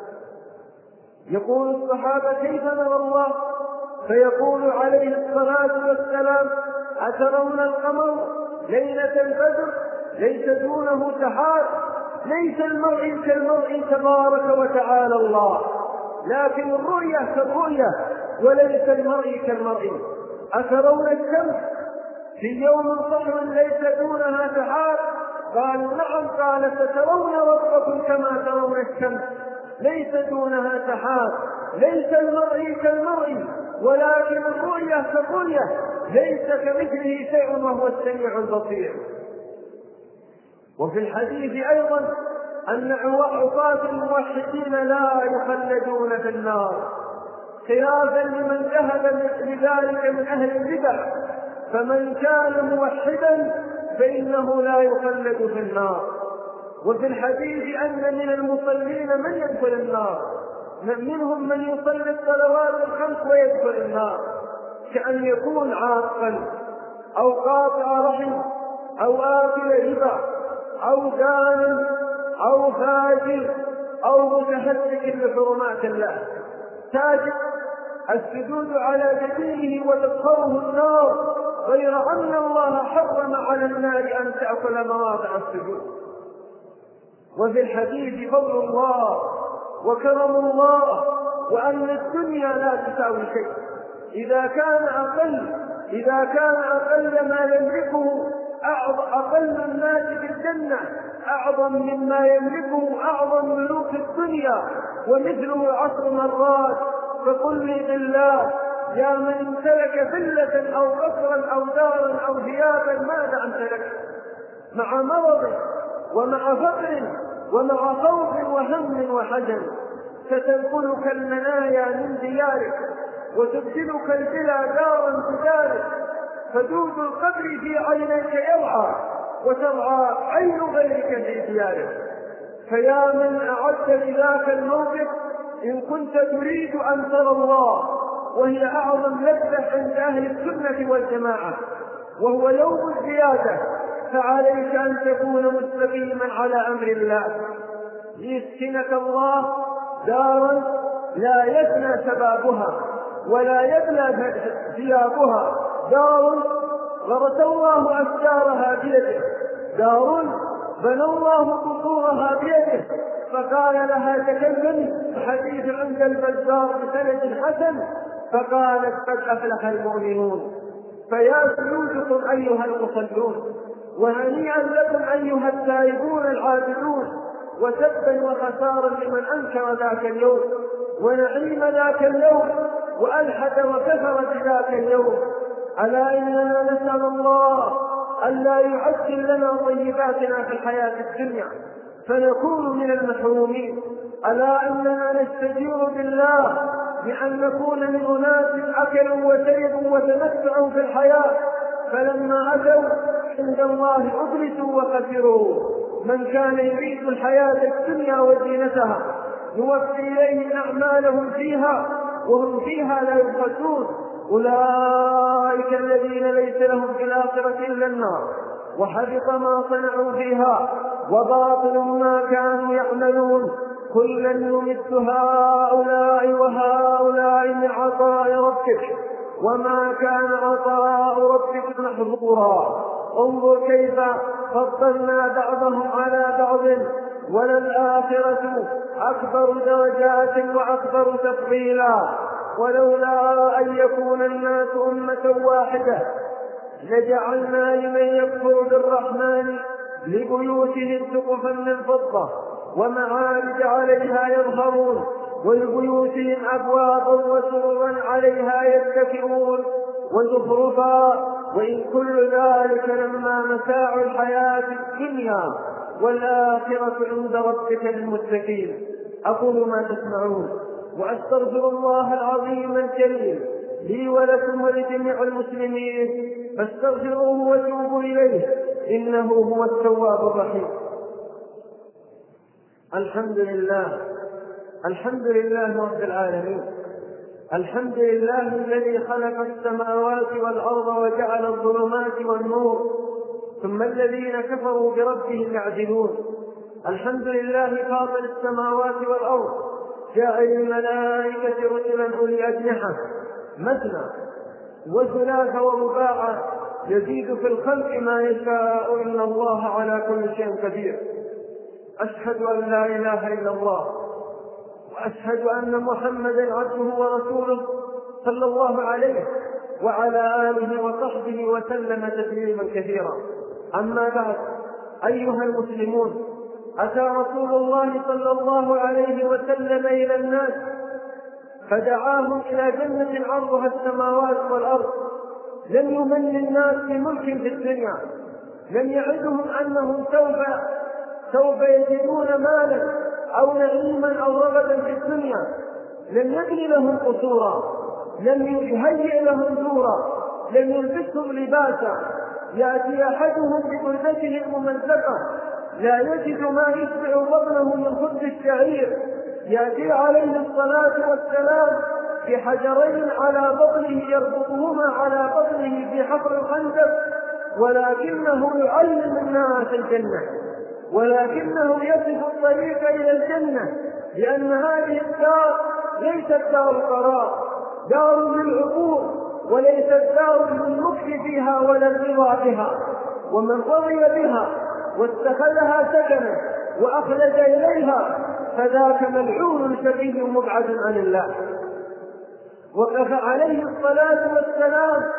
A: يقول الصحابة كيف نرى الله؟ فيقول عليه الصلاة والسلام أترون القمر ليلة البدر ليس دونه سحاب؟ ليس المرء كالمرء تبارك وتعالى الله، لكن الرؤية كالرؤية وليس المرء كالمرء. أترون الشمس في يوم صحو ليس دونها سحاب؟ قالوا نعم. قال سترون ربكم كما ترون الشمس ليس دونها سحاب. ليس المرء كالمرء ولكن الرؤية كالرؤية ليس كمثله شيء وهو السميع البصير. وفي الحديث أيضا أن عصاة الموحدين لا يخلدون في النار، خلافا لمن ذهب لذلك من أهل البدع، فمن كان موحدا فإنه لا يخلد في النار. وفي الحديث أن من المصلين من يدخل النار، منهم من يصلي الصلوات الخمس ويدخل النار، كأن يكون عاقا أو قاطع رحم أو آكل ربا أو دان أو فاجر أو متهتك لحرمات الله. تاجر السجود على جبينه وتدخله النار، غير أن الله حرم على النار أن تأكل مواضع السجود. وفي الحديث فضل الله وكرم الله وأن الدنيا لا تساوي شيء. إذا كان أقل إذا كان أقل ما يملكه أقل الناس في الجنة أعظم مما يملكه أعظم ملوك الدنيا ومثله 10 مرات، فقل لي بالله يا من امتلك فلة أو قصرا أو دارا أو ثيابا ماذا امتلك؟ مع مرض ومع فقر ومع خوف وهم وحزن ستنقلك المنايا من ديارك وتبدلك البلا دارا تدارك، فدود القبر في عينيك يرعى وترعى عين غيرك في ديارك. فيا من أعدت لذاك الموقف إن كنت تريد أن ترى الله، وهي أعظم لذة عند أهل السنة والجماعة، وهو يوم الزيادة، فعليك أن تكون مستقيما على أمر الله ليسكنك الله دارا لا يفنى شبابها ولا يبلى ثيابها، دار غرس الله أشجارها بيده، دار بنى الله قصورها بيده، فقال لها تكلم حديث عند البزار بسند حسن، فقالت قد أفلح المؤمنون. فيا سيوفكم أيها المصلون، وهنيئا لكم أيها التائبون العابدون، وسبا وخسارا لمن أنكر ذاك اليوم، ونعيم ذاك اليوم، وألحد وكفر بذاك اليوم. ألا إننا نسأل الله ألا يعجل لنا طيباتنا في الحياة الدنيا فنكون من المحرومين. ألا إننا نستجير بالله بأن نكون من أناس أكلوا وشربوا وتمتعوا في الحياة، فلما أتوا عند الله أبلسوا وخسروا. من كان يريد الحياة الدنيا وزينتها نوفي إليهم أعمالهم فيها وهم فيها لا يبخسون. أولئك الذين ليس لهم في الآخرة إلا النار وحبط ما صنعوا فيها وباطل ما كانوا يعملون. كلا نمد هؤلاء وهؤلاء من عطاء ربك وما كان عطاء ربك محظورا. انظر كيف فضلنا بعضهم على بعض، وللآخرة أكبر درجات وأكبر تفضيلا. ولولا أن يكون الناس أمة واحدة لجعلنا لمن يكفر بالرحمن لبيوتهم سقفا من فضة ومعارج عليها يظهرون، ولبيوتهم أبوابا وسررا عليها يتكئون وزخرفا، وإن كل ذلك لما متاع الحياة الدنيا والآخرة عند ربك للمتقين. أقول ما تسمعون وأستغفر الله العظيم الجليل لي ولكم ولجميع المسلمين، فاستغفروه وتوبوا إليه إنه هو التواب الرحيم. الحمد لله، الحمد لله رب العالمين، الحمد لله الذي خلق السماوات والأرض وجعل الظلمات والنور، ثم الذين كفروا بربهم يعدلون. الحمد لله فاطر السماوات والأرض جاعل الملائكة رسلا أولي أجنحة مثنى وثلاث ورباع يزيد في الخلق ما يشاء إن الله على كل شيء قدير. أشهد أن لا إله إلا الله وأشهد أن محمدا عبده ورسوله صلى الله عليه وعلى آله وصحبه وسلم تسليما كثيرا. أما بعد، أيها المسلمون، أتى رسول الله صلى الله عليه وسلم إلى الناس فدعاهم إلى جنة عرضها السماوات والأرض. لم يمن الناس بملك في الدنيا، لم يعدهم أنهم سوف يجدون مالا أو نعيما أو رغدا في الدنيا، لم يبني لهم قصورا، لم يهيئ لهم دورا، لم يلبسهم لباسا. يأتي أحدهم ببردته الممزقة لا يجد ما يشبع بطنه من خبز الشعير، يأتي عليه الصلاة والسلام بحجرين على بطنه يربطهما على بطنه في حفر الخندق، ولكنه يعلم الناس الجنة، ولكنه يصف الطريق إلى الجنة، لأن هذه الدار ليست دار قرار، دار للعبور، وليست دار للمكث فيها ولا الرضا بها. ومن رضي بها واتخذها سكنا وأخلد إليها فذاك ملعون شقي مبعد عن الله. وقف عليه الصلاة والسلام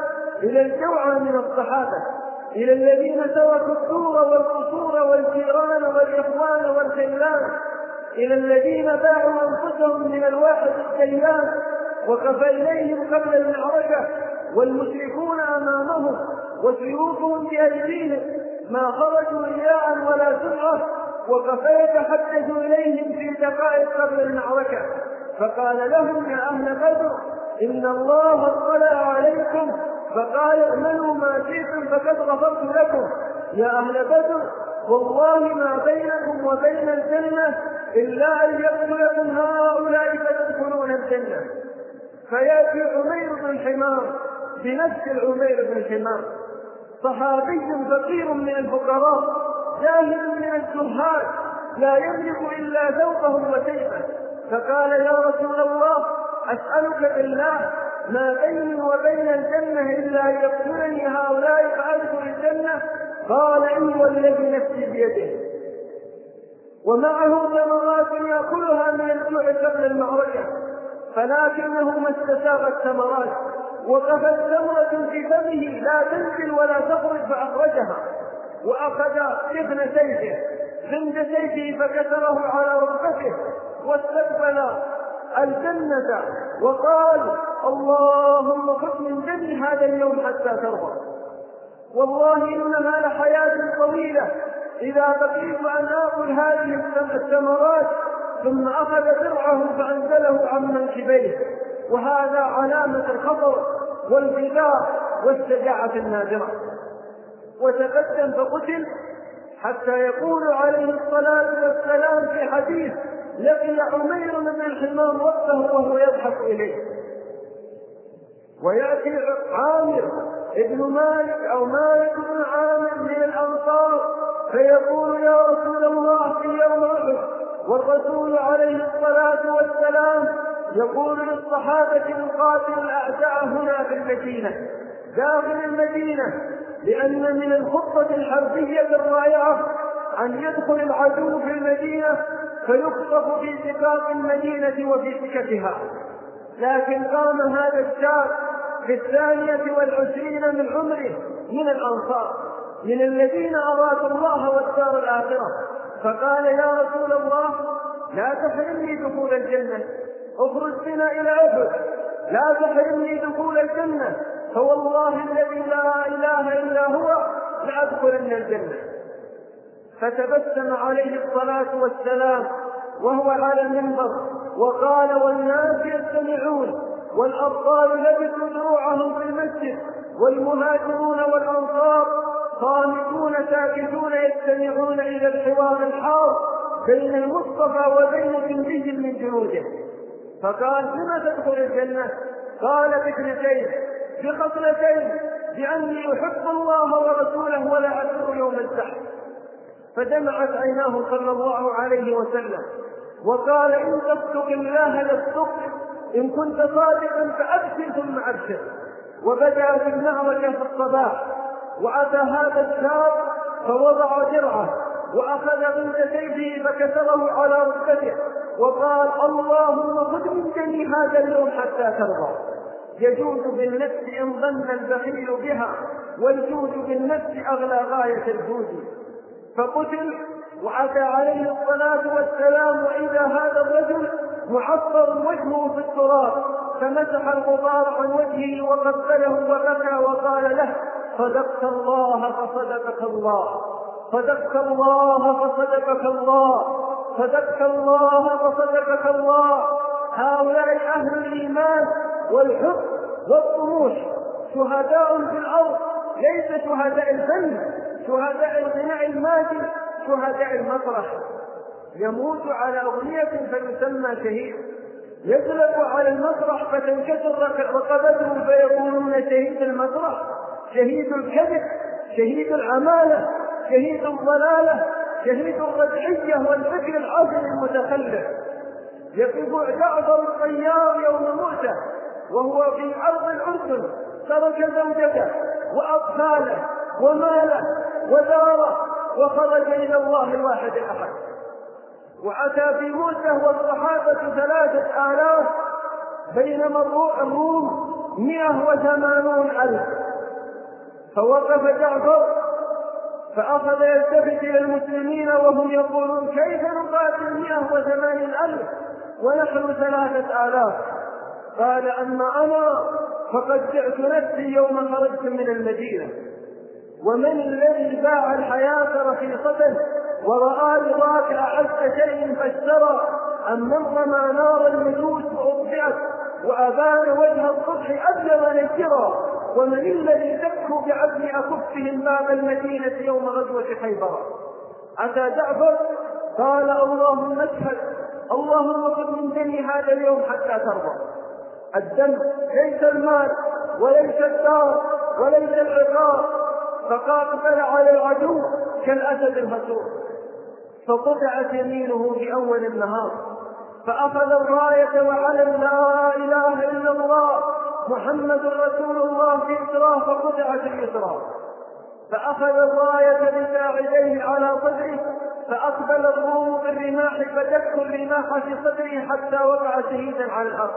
A: إلى الجوعى من الصحابة، إلى الذين تركوا الدور والقصور والجيران والإخوان والخلان، إلى الذين باعوا أنفسهم من الواحد الكيان وقف إليهم قبل المعركة والمشركون أمامهم وسيوفهم بأيديهم ما خرجوا رياء ولا سمعة، وقف يتحدث إليهم في دقائق قبل المعركة فقال لهم: يا أهل بدر إن الله اطلع عليكم فقال: اعملوا ما شئتم فقد غفرت لكم. يا أهل بدر والله ما بينكم وبين الجنة إلا أن يقتلكم هؤلاء فتدخلون الجنة. فيأتي عمير بن حمار بنفس العمير بن حمار، صحابي فقير من الفقراء، جاهل من الزهاد، لا يملك إلا ثوبه وسيفه، فقال: يا رسول الله أسألك بالله ما بيني وبين الجنة إلا أن يقتلني هؤلاء فأدخل الجنة؟ قال: إن والذي نفسي بيده. ومعه ثمرات يأكلها من الجوع قبل المعركة، فلكنه ما استساغ الثمرات، وقفت ثمرة في فمه لا تنزل ولا تخرج فأخرجها، وأخذ سفن سيفه عند سيفه فكسره على ركبته واستقبل الجنة وقال: اللهم خذ من دمي هذا اليوم حتى ترضى. والله إنها لحياة طويلة إذا بقيت أن آكل هذه الثمرات. ثم أخذ درعه فأنزله عن منكبيه، وهذا علامة الخطر والفداء والشجاعة النادرة. وتقدم فقتل حتى يقول عليه الصلاة والسلام في حديث: لقي عمير بن الحمام ربه وهو يضحك إليه. ويأتي عامر ابن مالك أو مالك بن عامر من الأنصار فيقول: يا رسول الله في يوم أحد والرسول عليه الصلاة والسلام يقول للصحابة: نقاتل الأعداء هنا في المدينة داخل المدينة، لأن من الخطة الحربية الرائعة أن يدخل العدو في المدينة فيخطف في سقاق المدينة وفي سكتها. لكن قام هذا الشاب في 22 من عمره من الأنصار من الذين أرادوا الله والدار الآخرة، فقال: يا رسول الله لا تحرمني دخول الجنة، اخرج بنا إلى أحد، لا تحرمني دخول الجنة، فوالله الذي لا إله إلا هو لأدخلن الجنة. فتبسم عليه الصلاة والسلام وهو على المنبر وقال: والناس يستمعون، والأبطال لبسوا دروعهم في المسجد، والمهاجرون والأنصار صامتون ساكتون يستمعون إلى الحوار الحار بين المصطفى وبين جندي من جنوده. فقال: لما تدخل الجنة؟ قال: باثنتين، بخصلتين، بأني أحب الله ورسوله ولا أكثر يوم الزحف. فدمعت عيناه صلى الله عليه وسلم وقال: إن تصدق الله يصدق، إن كنت صادقا فأبشر ثم أبشر. وبدأ في المعركة في الصباح، وأتى هذا الشاب فوضع درعه وأخذ عند سيفه فكسره على ركبته وقال: اللهم خذ من دمي هذا اليوم حتى ترضى. يجود بالنفس إن ظن البخيل بها، والجود بالنفس أغلى غاية الجود. فقتل وأتى عليه الصلاة والسلام وإذا هذا الرجل معصر وجهه في التراب، فمسح الغبار عن وجهه وقبله وبكى وقال له: صدقت الله فصدقك الله، صدقت الله فصدقك الله، صدقت الله فصدقك الله. هؤلاء أهل الإيمان والحب والطموح شهداء في الأرض، ليس شهداء الفن، شهداء الغناء المادي، شهداء المسرح. يموت على أغنية فيسمى شهيد، يسلك على المسرح فتنكسر رقبته فيقولون شهيد المسرح، شهيد الكذب، شهيد العمالة، شهيد الضلالة، شهيد الرجعية والفكر العاجل المتخلف. يقف جعفر الطيار يوم موته وهو في أرض الأردن، ترك زوجته وأطفاله وماله وداره وخرج إلى الله الواحد الأحد. وأتى في موسى والصحابة 3000 بينما الروم 180,000. فوقف جعفر فأخذ يلتفت إلى المسلمين وهم يقولون كيف نقاتل 180,000 ونحن 3,000؟ قال أما أنا فقد بعت نفسي يوم خرجت من المدينة، ومن الذي باع الحياة رخيصة ورأى رضاك أعز شيء فاشترى، أم من رمى نار المجوس وأطفئت وأبان وجه الصبح أبلغ نكرا، ومن الذي تكفو بعدل أكفهم باب المدينة يوم غزوة خيبر؟ أتى جعفر قال اللهم اشهد، اللهم خذ من دمي هذا اليوم حتى ترضى. الدم ليس المال وليس الدار وليس العقاب، فقاتل على العدو كالأسد الهسور. فقطعت يمينه في أول النهار، فأخذ الراية وعلم لا إله إلا الله محمد رسول الله في إسراه، فقطعت اليسرى. فأخذ الراية بساعديه على صدره، فأقبل الروم بالرماح فدكوا الرماح في صدره حتى وقع شهيدا على الأرض.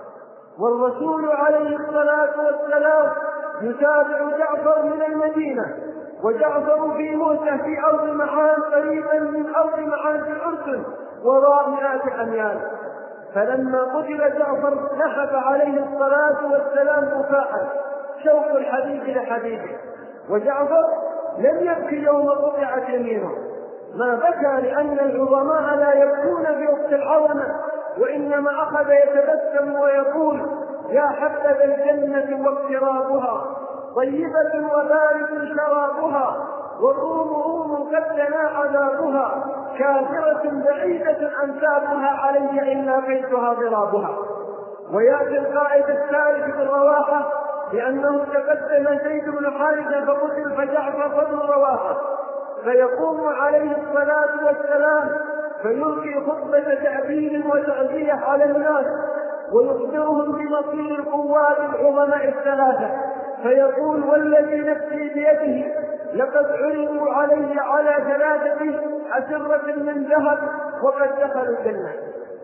A: والرسول عليه الصلاة والسلام يتابع جعفر من المدينة، وجعفر في موسى في أرض معان قريبا من أرض معان في الأردن وراء 100 أميال. فلما قتل جعفر نحب عليه الصلاة والسلام بكاء شوق الحبيب لحبيبه، وجعفر لم يبكي يوم قطعت يمينه، ما بكى لأن العظماء لا يبكون في وقت العظمة، وإنما أخذ يتبسم ويقول يا حبذا الجنة واقترابها، طيبة وبارد شرابها، والروم قد دنا عذابها، كافرة بعيدة أنسابها علي إلا بيتها ضرابها. ويأتي القائد الثالث بالرواحة لأنه تقدم زيد بن حارثة فقتل فجعفر بن رواحة، فيقوم عليه الصلاة والسلام فيلقي خطبة تأبيد وتعزية على الناس ويخبرهم بمصير القوات العظماء الثلاثة، فيقول والذي نفسي بيده لقد عرضوا علي على 3 أسرة من ذهب وقد دخلوا الجنة.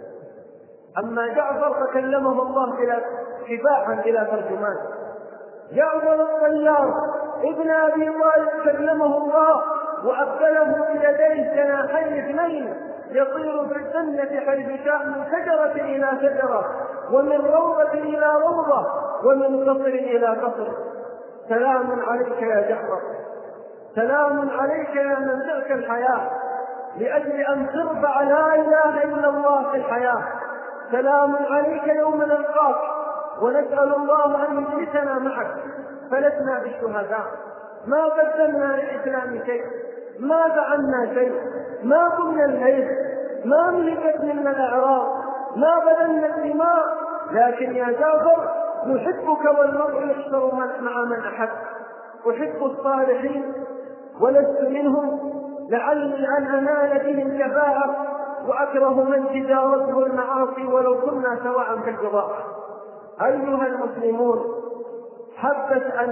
A: أما جعفر فكلمه الله كفاحا إلى ترجمان. جعفر الطيار ابن أبي طالب كلمه الله وأبدله بيديه جناحين 2 يطير في الجنة حيث شاء، من شجرة إلى شجرة، ومن روضة إلى روضة، ومن قصر إلى قصر. سلام عليك يا جعفر، سلام عليك يا من ترك الحياة لأجل أن ترفع لا إله إلا الله في الحياة. سلام عليك يوم نلقاك ونسأل الله أن يجلسنا معك، فلسنا بالشهداء، ما قدمنا للإسلام شيء، ما فعلنا شيء، ما قمنا الليل، ما ملكت منا الأعراض، ما بذلنا الدماء، لكن يا جعفر نحبك والمرء يحشر مع من أحب. أحب الصالحين ولست منهم لعلي أن أنال بهم كفاءة، وأكره من تجاوزه المعاصي ولو كنا سواء في الجزاء. أيها المسلمون، حبت أن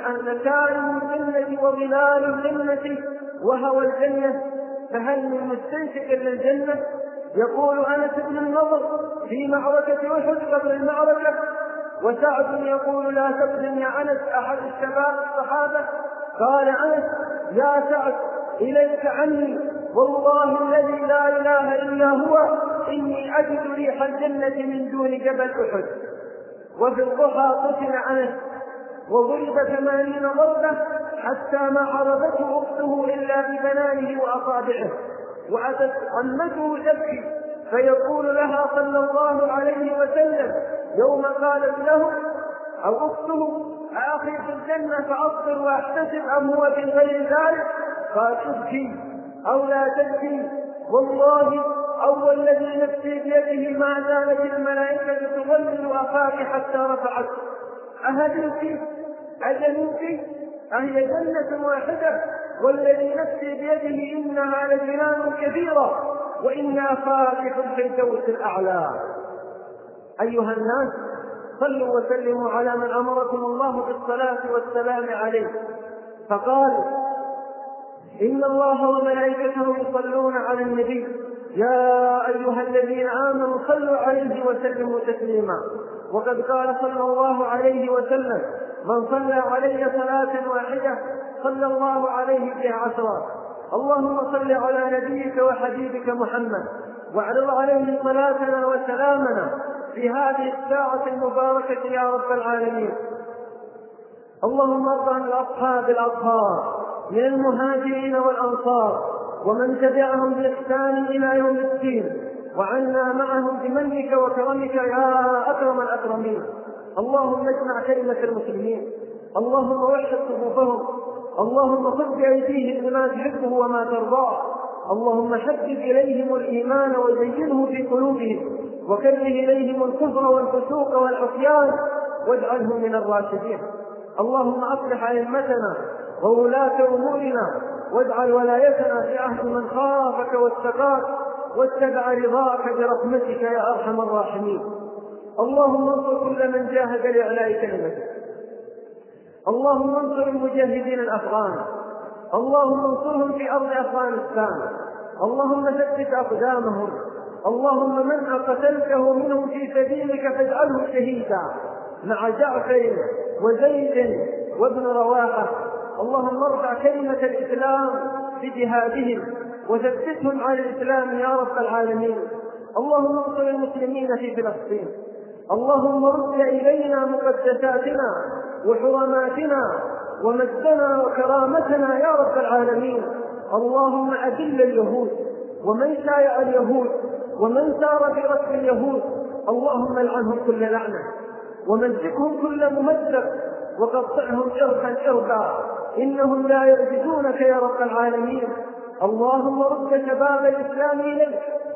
A: نكارم الجنة وظلال الجنة وهوى الجنة، فهل من مستنشق للجنة؟ يقول أنس بن النضر في معركة أحد قبل المعركة، وسعد يقول لا تقدم يا أنس أحد الشباب الصحابة، قال أنس يا سعد إليك عني والله الذي لا إله إلا هو إني أجد ريح الجنة من دون جبل أحد. وفي الضحى قتل أنس وضرب 80 ضربة حتى ما عرفته أخته إلا ببنانه وأصابعه، وأتت عمته تبكي فيقول لها صلى الله عليه وسلم يوم قالت له أو أخته أخي في الجنة فأصبر وأحتسب أم هو في غير ذلك؟ قال تبكي أو لا تبكي والله أو الذي نفسي بيده ما زالت الملائكة تظلل أخاك حتى رفعت. أهدلت أجلت أهي جنة واحدة والذي نفسي بيده إنها لجنان كثيرة وإنا فاتح الفردوس الأعلى. أيها الناس، صلوا وسلموا على من أمركم الله بالصلاة والسلام عليه، فقال إن الله وملائكته يصلون على النبي يا أيها الذين آمنوا صلوا عليه وسلموا تسليما. وقد قال صلى الله عليه وسلم من صلى علي صلاة واحدة صلى الله عليه بها عشرا. اللهم صل على نبيك وحبيبك محمد واعرض عليه صلاتنا وسلامنا في هذه الساعة المباركة يا رب العالمين. اللهم ارض عن الأصحاب الأطهار من المهاجرين والأنصار ومن تبعهم بإحسان إلى يوم الدين، وعنا معهم بمنك وكرمك يا أكرم الأكرمين. اللهم اجمع كلمة المسلمين، اللهم وحد صفوفهم، اللهم خذ بأيديهم لما تحبه وما ترضاه، اللهم حبب إليهم الإيمان وزينه في قلوبهم، وكره إليهم الكفر والفسوق والعصيان واجعلهم من الراشدين. اللهم أصلح أئمتنا وولاة أمورنا، واجعل ولايتنا في عهد من خافك واتقاك واتبع رضاك برحمتك يا أرحم الراحمين. اللهم انصر كل من جاهد لإعلاء كلمتك، اللهم انصر المجاهدين الأفغان، اللهم انصرهم في أرض أفغانستان، اللهم ثبت أقدامهم، اللهم من قتلته منهم في سبيلك فاجعله شهيدا مع جعفر وزيد وابن رواحة. اللهم ارفع كلمة الإسلام بجهادهم وثبتهم على الإسلام يا رب العالمين. اللهم انصر المسلمين في فلسطين، اللهم رد إلينا مقدساتنا وحرماتنا ومجدنا وكرامتنا يا رب العالمين. اللهم أذل اليهود ومن شايع اليهود ومن سار بركب اليهود، اللهم لعنهم كل لعنة ومزقهم كل ممزق وقطعهم شرحا شربا، إنهم لا يعجزونك يا رب العالمين. اللهم رد شباب الإسلام إليك